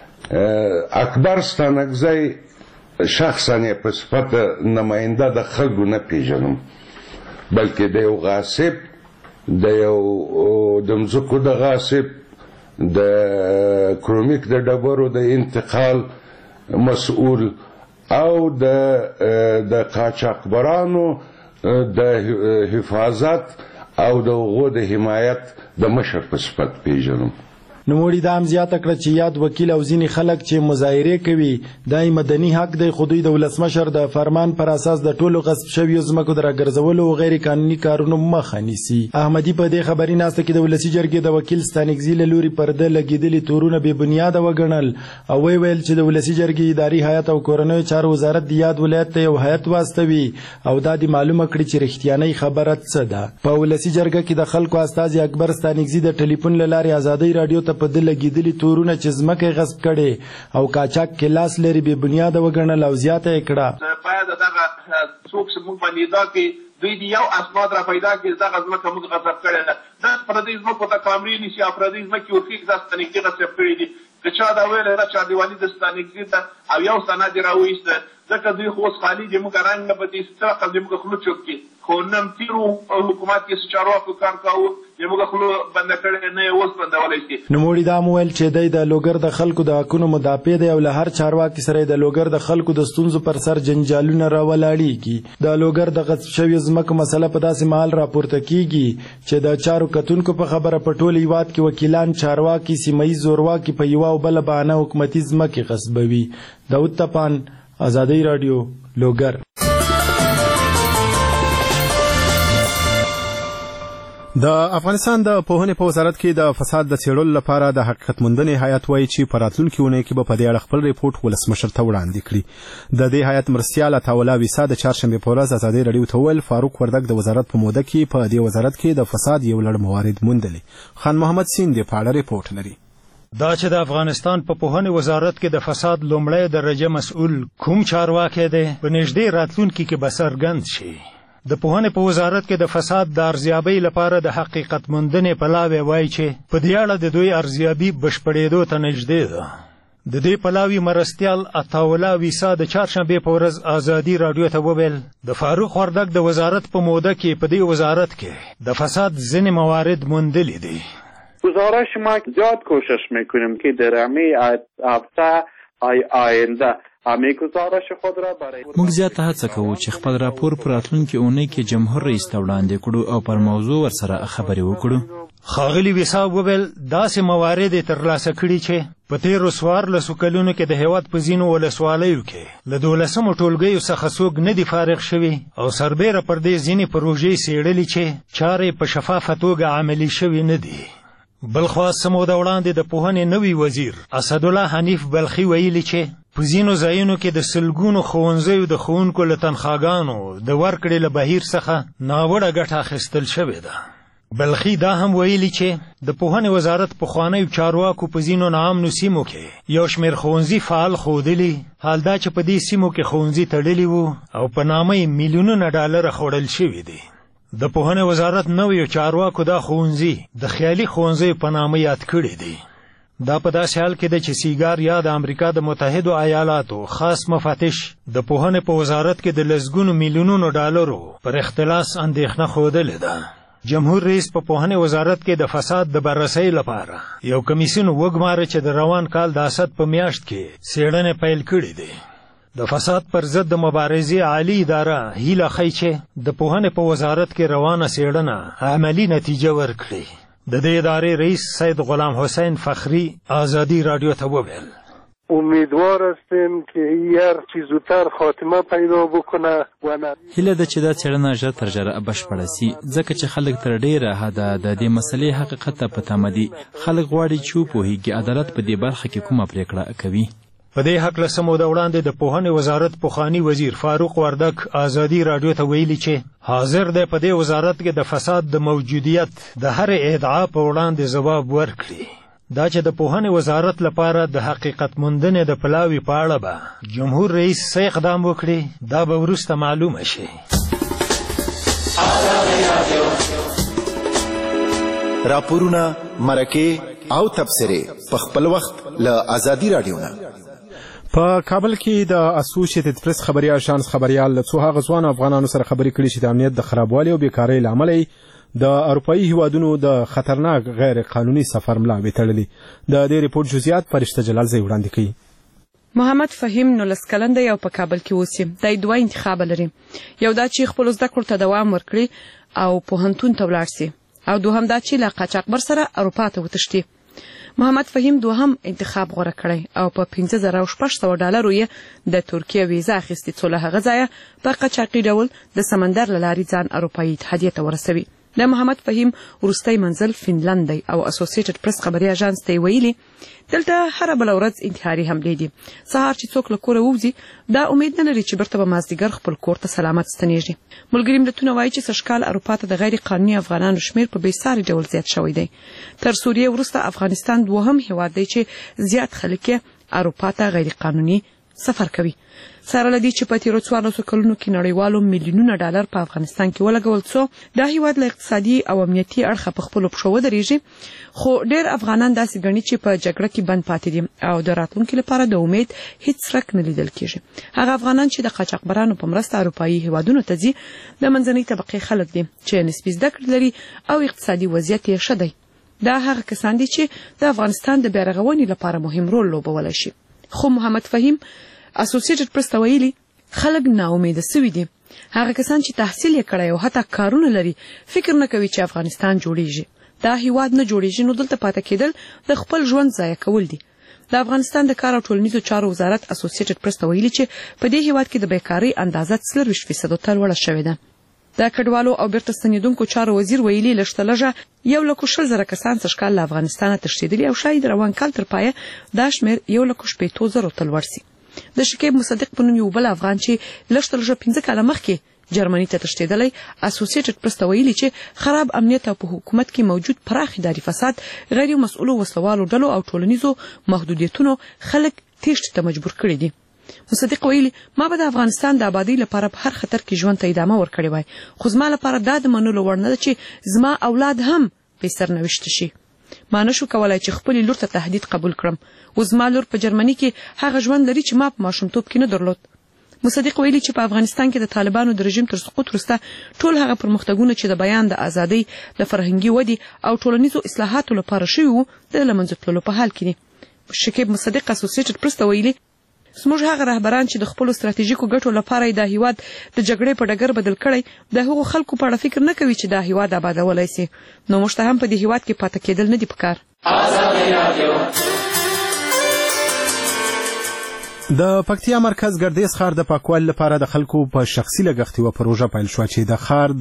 اکبر ستانکزی شخصا یې په صفته نماینده د خلکو نه پیژنم بلکې د یو غاصب د یو د مځکو د غاصب د کرومیک د ډبرو د انتقال مسؤول او د د قاچاقبرانو د حفاظت او د هغو د حمایت د مشر په صفت پیژنم. نوموړي دا هم زیاته کړه چې یاد وکیل او ځینې خلک چې مظاهرې کوي دا یې مدني حق دی خو دوی د ولسمشر د فرمان پر اساس د ټولو غصب شویو ځمکو د راګرځولو او غیر قانوني کارونو مخه نیسي. احمدي په دې خبري ناسته کې د ولسي جرګې د وکیل ستانکزي له لوري پر ده لګېدلي تورونه بې بنیاده وګڼل او ویې ویل چې د ولسي جرګې اداري هیات او کورنیو چارو وزارت د یاد ولایت ته یو هیات واستوي او دا دې معلومه کړي چې رښتیانۍ خبره څه ده. په ولسي جرګه کې د خلکو استازي اکبر ستانکزي د ټلیفون له لارې ازادۍ راډیو ته په ده لګېدلي تورونه چې ځمکه یې غصب کړې او قاچاق کې لاس لري بې بنیاده وګڼل او زیاته یې کړه باید دغه څوک چې موږ باندې ادعا کوي دوی د یو اسناد را پیدا کړي دغه ځمکه موږ غصب کړې ده. دا پردۍ ځمکو ته کامرې نیسي او پردۍ ځمکې ورښیي دا ستانکزي غصب کړي دي. که چا دا ویلی ده چې دیوالي د ستانکزي ده او یو سند یې راوایسته ځکه دوی خو اوس خالي دي موږ رنګ نه بدي څه رقم دې موږ خوله چوک کړي خو نن تېرو حکومت کې څه چارواکو کار کاوه چې موږ خوله بنده کړې نه یې اوس بندولی شي. نوموړي دا هم ویل چې دی د لوګر د خلکو د حقونو مدافع دی او له هر چارواکي سره د لوګر د خلکو د ستونزو پر سر جنجالونه راولاړېږي. د لوګر د غصب شویو ځمکو مسله په داسې مهال راپورته کیږي چې د چارو کتونکو په خبره په ټول هیواد کې وکیلان چارواکي سیمه ییز زورواکي په یوه او بله بهانه حکومتي ځمکې غصبوي. داود تپان ازادۍ راډیو لوګر. د افغانستان د پوهنې په وزارت کې د فساد د څېړلو لپاره د حقیقت موندنې هیات وایي چې په راتلونکي اونۍ کې به په دې اړه خپل ریپورټ ولسمشر ته وړاندې کړي. د دې هیات مرستیال عطاالله ویسا د چهارشنبې په ورځ ازادۍ راډیو ته وویل فاروق وردګ د وزارت په موده کې په دې وزارت کې د فساد یو لړ موارد موندلي. خان محمد سین د په اړه ریپورټ لري. دا چې د افغانستان په پوهنې وزارت کې د فساد لومړی درجه مسؤل کوم چارواکی دی په نږدې راتلونکي کې به څرګند شي. د پوهنې په وزارت کې د فساد د ارزیابۍ لپاره د حقیقت موندنې پلاوی وایي چې په دې اړه د دوی ارزیابي بشپړېدو ته نږدې ده. د دې پلاوي مرستیال عطاالله ویسا د چهارشنبې په ورځ ازادي راډیو ته وویل د فاروق وردګ د وزارت په موده کې په دې وزارت کې د فساد ځینې موارد موندلي دي. گزارش ما زیاد کوشش میکنیم که در همه هفته آینده همه گزارش خود را برای موږ زیاته هڅه کوو چې خپل راپور پر راتلونکي اونۍ کې جمهور رئیس ته وړاندې کړو او پر موضوع ورسره خبرې وکړو. ښاغلي ویساب وویل داسې موارد یې ترلاسه کړي چې په تېرو څوارلسو کلونو کې د هېواد په ځینو ولسوالیو کې له دولسمو ټولګیو څخه څوک نه دي فارغ شوي او سربیره پر دې ځینې پروژې څېړلي چې چارې په شفافه توګه عملي شوي نه دي. بل خوا څه موده وړاندې د پوهنې نوي وزیر اسدالله حنیف بلخي ویلي چې په ځینو ځایونو کې د سلګونو ښوونځیو د ښوونکو له تنخواګانو د ورکړې له بهیر څخه ناوړه ګټه اخیستل شوې ده. بلخي دا هم ویلي چې د پوهنې وزارت پخوانیو چارواکو په ځینو ناامنو سیمو کې یو شمېر ښوونځي فعال ښودلي، حال دا چې په دې سیمو کې ښوونځي تړلي وو او په نامه یې میلیونونه ډالره خوړل شوي دي. د پوهنې وزارت نویو چارواکو دا ښوونځي د خیالي ښوونځیو په نامه یاد کړي دي. دا په داسې حال کې ده چې سیګار یا د امریکا د متحدو ایالاتو خاص مفتش د پوهنې په وزارت کې د لسګونو میلیونونو ډالرو پر اختلاس اندېښنه ښودلې ده. جمهور رئیس په پوهنې وزارت کې د فساد د بررسۍ لپاره یو کمیسیون وګماره چې د روان کال د اسد په میاشت کې څېړنې پیل کړې دي. د فساد پر ضد د مبارزې عالی اداره هیله ښیي چې د پوهنې په وزارت کې روانه څېړنه عملي نتیجه ورکړي. د دې ادارې رئیس سید غلام حسین فخری آزادی رادیو ته وویل امیدوار هستیم که هر چی زودتر خاتمه پیدا بکنه و نه هیله ده چې دا څېړنه ژر تر ژره بشپړه سي، ځکه چې خلک تر ډېره حده د دې مسلې حقیقت ته په تمه دي. خلک غواړي چې وپوهېږي عدالت په دې برخه کې کومه پرېکړه کوي. په دې هکله څه موده وړاندې د پوهنې وزارت پخواني وزیر فاروق وردک آزادي راډیو ته ویلي چې حاضر دی په دې وزارت کې د فساد د موجودیت د هرې ادعا په وړاندې ځواب ورکړي. دا چې د پوهنې وزارت لپاره د حقیقت موندنې د پلاوي په اړه به جمهور رئیس څه اقدام وکړي دا به وروسته معلومه شي. راپورونه، مرکې او تبصرې په خپل وخت له آزادي راډیو نه. په کابل کې د اسوسییټډ پریس خبري اژانس خبريال له څو هغه ځوان افغانانو سره خبرې کړې چې د امنیت د خرابوالي او بیکارۍ له امله د اروپایي هیوادونو د خطرناک غیر قانوني سفر ملا وتړلي. د دې ریپورت جزئیات فرشته جلال زی وړاندې کړي. محمد فهیم نولس کلن دی او په کابل کې اوسي. د دوه انتخاب لري، یو دا چې خپل زده کړو ته دوام ورکړي او پوهنتون ته ولاړ شي، او دوهم دا چې له قاچاقبر سره اروپا ته وتښتي. محمد فهیم دوهم انتخاب غوره کړی او په پنځه زره او شپږ سوه ډالرو یې د ترکیه ویزه اخیستې څو له هغه ځایه په قاچاقي ډول د سمندر له لارې ځان اروپایي اتحادیې ته ورسوي. د محمد فهیم وروستی منزل فنلند دی او اسوسییټډ پریس خبري اژانس ته ویلي دلته هر بل ورځ انتحاري حملې دي. سهار چې څوک له کوره ووځي دا امید نه لري چې بیرته به مازدیګر خپل کور ته سلامت ستنیږي. ملګري ملتونه وایي چې سږکال اروپا ته د غیر قانوني افغانانو شمیر په بېساري ډول زیات شوی دی. تر سوریې وروسته افغانستان دوهم هیواد دی چې زیات خلک اروپا ته غیر قانوني سفر کوي. سره لدی چې په تیرو څوارلسو کلونو کې نړیوالو میلیونونه ډالر په افغانستان کې ولګول څو دا هیواد له اقتصادي او امنیتي اړخه په خپلو پښو ودرېږي، خو ډېر افغانان داسې ګڼي چې په جګړه کې بند پاتې دي او د راتلونکي لپاره د امید هیڅ څرک نه لیدل کېږي. هغه افغانان چې د قاچاقبرانو په مرسته اروپایي هیوادونو ته ځي د منځنۍ طبقې خلک دي چې نسبي زده کړې لري او اقتصادي وضعیت یې ښه دی. دا هغه کسان دي چې د افغانستان د بیارغونې لپاره مهم رول لوبولی شي. خو محمد فهیم اسوسییټډ پریس ته ویلي خلک ناامیده سوي دي. هغه کسان چې تحصیل یې کړی او حتی کارونه لري فکر نه کوي چې افغانستان جوړیږي. دا هیواد نه جوړیږي نو دلته پاتې کېدل د خپل ژوند ضایع کول دي. د افغانستان د کار او ټولنیزو چارو وزارت اسوسییټډ پریس ته ویلي چې په دې هیواد کې د بیکارۍ اندازه څلوېښت فیصدو ته لوړه شوې ده. د کډوالو او بیرته ستنېدونکو چارو وزیر ویلي لږ لږه یو لک شل زره کسان سږکال له افغانستانه تښتېدلي او شاید روان کال تر پایه دا شمېر یو لک شپېتو زرو ته لوړ سي. د شکیب مصدق په نوم یو بل افغان چې لږ تر لږه پنځه کاله مخکې جرمني ته تښتېدلی اسوسییټډ پریس ته ویلي چې خراب امنیت او په حکومت کې موجود پراخ اداري فساد، غیر مسؤلو وسلوالو ډلو او ټولنیزو محدودیتونو خلک تېښتې ته مجبور کړي دي. مصدق ویلي ما به د افغانستان د آبادۍ لپاره په هر خطر کې ژوند ته ادامه ورکړې وای، خو زما لپاره دا د منلو وړ نه ده چې زما اولاد هم بې سرنوشته شي. ما نشو کولای چې خپلې لور ته تهدید قبول کړم. اوس زما لور په جرمني کې هغه ژوند لري چې ما په ماشومتوب کې نه درلود. مصدق ویلي چې په افغانستان کې د طالبانو د رژیم تر سقوط وروسته ټول هغه پرمختګونه چې د بیان د ازادۍ، د فرهنګي ودې او ټولنیزو اصلاحاتو لپاره شوي وو د له منځه تللو په حال کې دي. شکیب مصدق اسوسییټډ پریس ته ویلي زموږ هغه رهبران چې د خپلو ستراتیژیکو ګټو لپاره د هیواد د جګړې په ډګر بدل کړی د هغو خلکو په اړه فکر نه کوي چې دا هیواد آبادولی سي. نو موږ ته هم په دې هیواد کې پاتې کېدل نه دي پکار. د پکتیا مرکز ګردیز ښار د پاکوالي لپاره د خلکو په شخصي لګښت یوه پروژه پیل شوه چې د ښار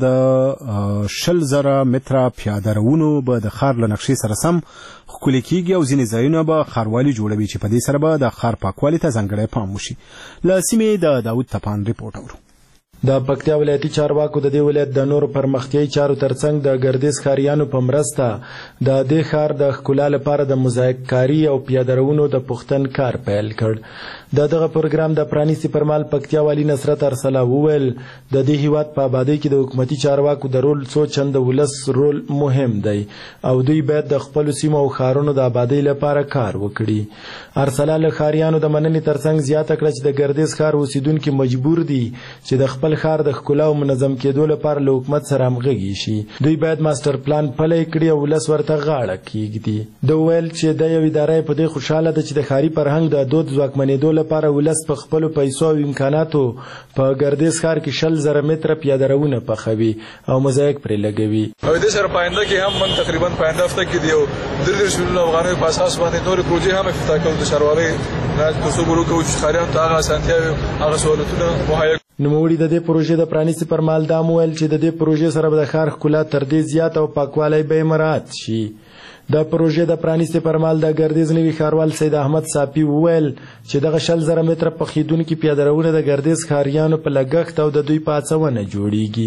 د شل زره متره پیاده روونو به د ښار له نقشې سره سم ښکلي کیږي او ځینې ځایونه به ښاروالي جوړوي چې په دې سره به د ښار پاکوالي ته ځانګړی پام وشي. له سیمې د داود تپان ریپورټ اورو. د پکتیا ولایتي چارواکو د دې ولایت د نورو پرمختیایي چارو ترڅنګ د ګردیز ښاریانو په مرسته د دې ښار د ښکلا لپاره د موزاییک کاري او پیاده روونو د پوښتن کار پیل کړ. د دغه پروګرام د پرانیستي پر مهال پکتیا والي نصرت ارسلا وویل د دې هیواد په آبادۍ کې د حکومتي چارواکو د رول څو چنده ولس رول مهم دی او دوی باید د خپلو سیمو او ښارونو د آبادۍ لپاره کار وکړي. ارسلا له ښاریانو د مننې ترڅنګ زیاته کړه چې د ګردیز ښار اوسیدونکي مجبور دي چې د خپل ښار د ښکلا او منظم کېدو لپاره له حکومت سره همغږي شي. دوی باید ماستر پلان پلی کړي او ولس ورته غاړه کېږدي. د ویل چې د یو ادارې په دې خوشحاله ده چې د ښاري فرهنګ د دود ځواکمنېدو لپاره ولس په خپلو پیسو او امکاناتو په ګردیز ښار کې شل زره متره پیاده روونه پخوي او موزاییک پرې لګوي. او دې سره په آینده کې هم من تقریبا په آینده هفته کې د یو درې دېرش میلیونه افغانیو په اساس باندې نورې پروژې هم افتتاح کوو د ښاروالۍ نه ترڅو به وکړو چې ښاریانو ته هغه اسانتیاوې هغه سهولتونه مهیا. نوموړي د دې پروژې د پرانیستي پر مهال دا هم ویل چې د دې پروژې سره به د ښار ښکلا تر دې زیات او پاکوالی به یې مراعات شي. د پروژې د پرانیستي پر مهال د ګردیز نوي ښاروال سید احمد صافي وویل چې دغه شل زره متره پخېدونکي پیاده روونه د ګردیز ښاریانو په لګښت او د دوی په هڅونه جوړیږي.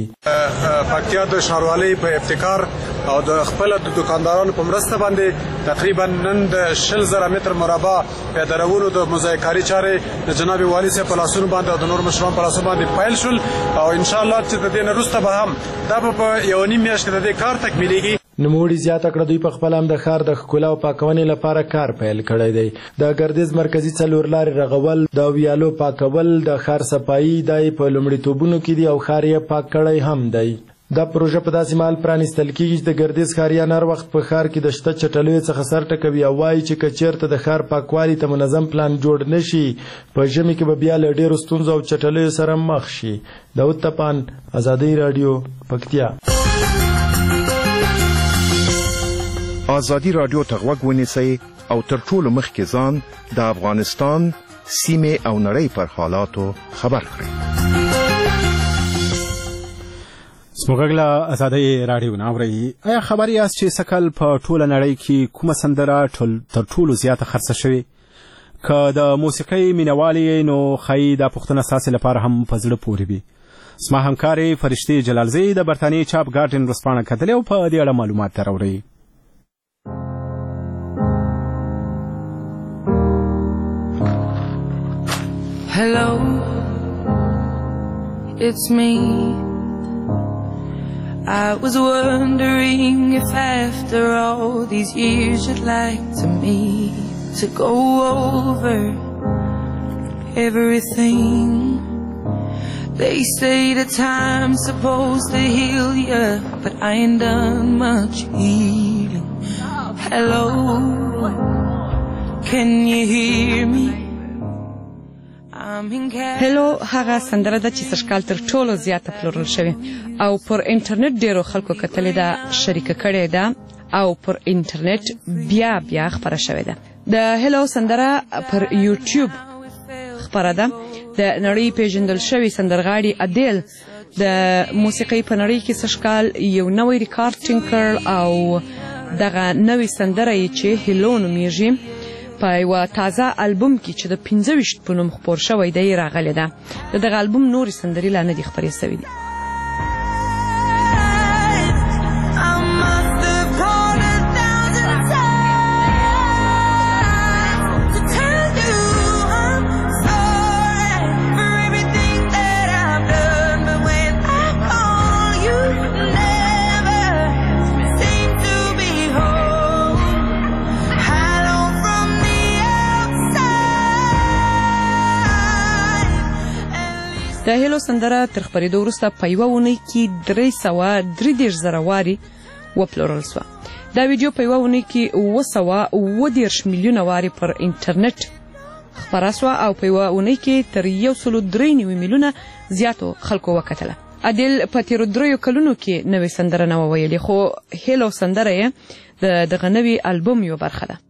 پکتیا د ښاروالۍ په ابتکار او د خپل د دکاندارانو په مرسته باندې تقریبا نن د شل زره متر مربع پیاده روونو د موزاییکاري چارې د جناب والي صاحب په لاسونو باندې او د نور مشرانو په لاسونو باندې پیل شول او ان شاء الله چې د دې نه وروسته به هم دا به په یوه نیم میاشت کې د دې کار تکمیلیږي. نوموړي زیاته کړه دوی په خپل هم د ښار د ښکلا او پاکونې لپاره کار پیل کړی دی. د ګردیز مرکزي څلور لارې رغول، د ویالو پاکول، د ښار صفایي دا یې په لومړیتوبونو کې دي او ښار یې پاک کړی هم دی. دا پروژه په داسې مهال پرانیستل کېږي چې د ګردیز ښاریان هر وخت په ښار کې د شته چټلیو څخه سر ټکوي او وایي چې که چېرته د ښار پاکوالي ته منظم پلان جوړ نه شي په ژمي کې به بیا له ډېرو ستونزو او چټلیو سره مخ شي. داود تپان، ازادۍ راډیو، پکتیا. ازادي راډیو ته غوږ ونیسئ او تر ټولو مخکې ځان د افغانستان سیمې او نړۍ پر حالاتو خبر کړئ. زموږ له ازادۍ راډیو نه اورئ. آیا خبر یاست چې سږ په ټوله نړۍ کې کومه سندره تر ټولو زیاته خرڅه شوې؟ که د موسیقۍ مینهوال یې نو ښایي دا پوښتنه ستاسې لپاره هم په زړه پورې وي. زما همکارې فرشتې جلالزۍ د برطانیې چاپ ګارډین ورځپاڼه کتلې او په دې اړه معلومات راوړئ. Hello, it's me. I was wondering if after all these years you'd like to me to go over everything. They say that time's supposed to heal ya, but I ain't done much healing. Hello, can you hear me? هلو هغه سندره ده چې سږکال تر ټولو زیاته پلورل شوې او پر انټرنیټ ډیرو خلکو کتلې ده، شریکه کړې ده او پر انټرنیټ بیا بیا خپره شوې ده. د هلو سندره پر یوټیوب خپره ده. د نړۍ پیژندل شوی سندرغاړي ادیل د موسیقۍ په نړۍ کې سږکال یو نوی ریکارډ ټینګ کړ او دغه نوې سندره یې چې هلو نومیږي په یوه تازه البوم کې چې د پنځه ویشت په نوم خپور شوی دی راغلی ده. د دغه البوم نورې سندرې لا نه دي خپرې سوي دي. د هلو سندره تر خپرېدو وروسته په یوه اونۍ کې درې سوه درې دېرش زره وارې وپلورل سوه. دا ویډیو په یوه اونۍ کې اووه سوه اووه دېرش میلیونه وارې پر انټرنیټ خپره سوه او په یوه اونۍ کې تر یو سلو درې نوي میلیونه زیاتو خلکو وکتله. ادیل په تیرو دریو کلونو کې نوې سندره نه وه ویلې، خو هیلو سندره یې د دغه نوي البوم یوه برخه ده.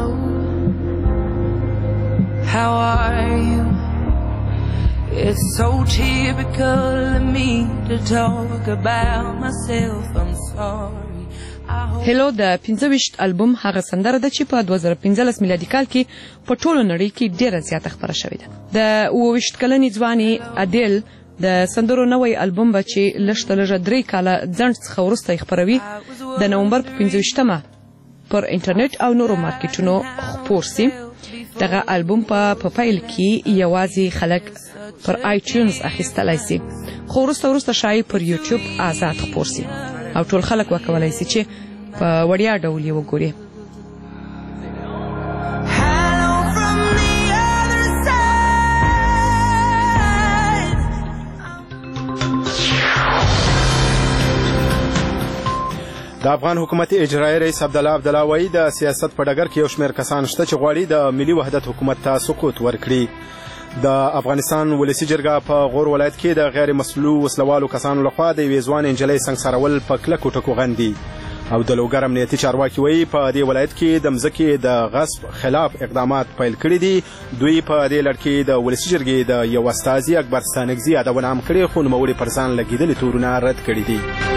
How are you? It's so typical of me to talk about myself. I'm sorry. هیلو د پنځه ویشت البوم هغه سندره ده چې په دوه زره پنځلس میلادي کال کې په ټوله نړۍ کې ډیره زیاته خپره شوې ده. د اووه ویشت کلنې ځوانې ادیل د سندرو نوی البوم به چې لږ تر لږه درې کاله ځنډ څخه وروسته یې خپروي د نومبر په پنځه ویشتمه پر انټرنیټ او نورو مارکیټونو خپور سي. دغه البوم په پیل کې یوازې خلک پر آی ټیونز اخیستلی سي، خو وروسته وروسته شایي پر یوټیوب آزاد خپور سي او ټول خلک وکولی سي چې په وړیا ډول یې وګوري. د افغان حکومت اجرایي رئیس عبدالله عبدالله وایي د سیاست په ډګر کې یو شمېر کسان شته چې غواړي د ملي وحدت حکومت ته سقوط ورکړي. د افغانستان ولسي جرګه په غور ولایت کې د غیر مسلو وسلوالو کسانو لخوا د یوې ځوانې نجلۍ سنګسارول په کلکو ټکو غندي او د لوګر امنیتي چارواکي وایي په دې ولایت کې د مځکې د غصب خلاف اقدامات پیل کړي دي. دوی په دې لړ کې د ولسي جرګې د یو استازي اکبر ستانکزي یادونه هم کړې، خو نوموړي پر ځان لګېدلي تورونه رد کړي دي.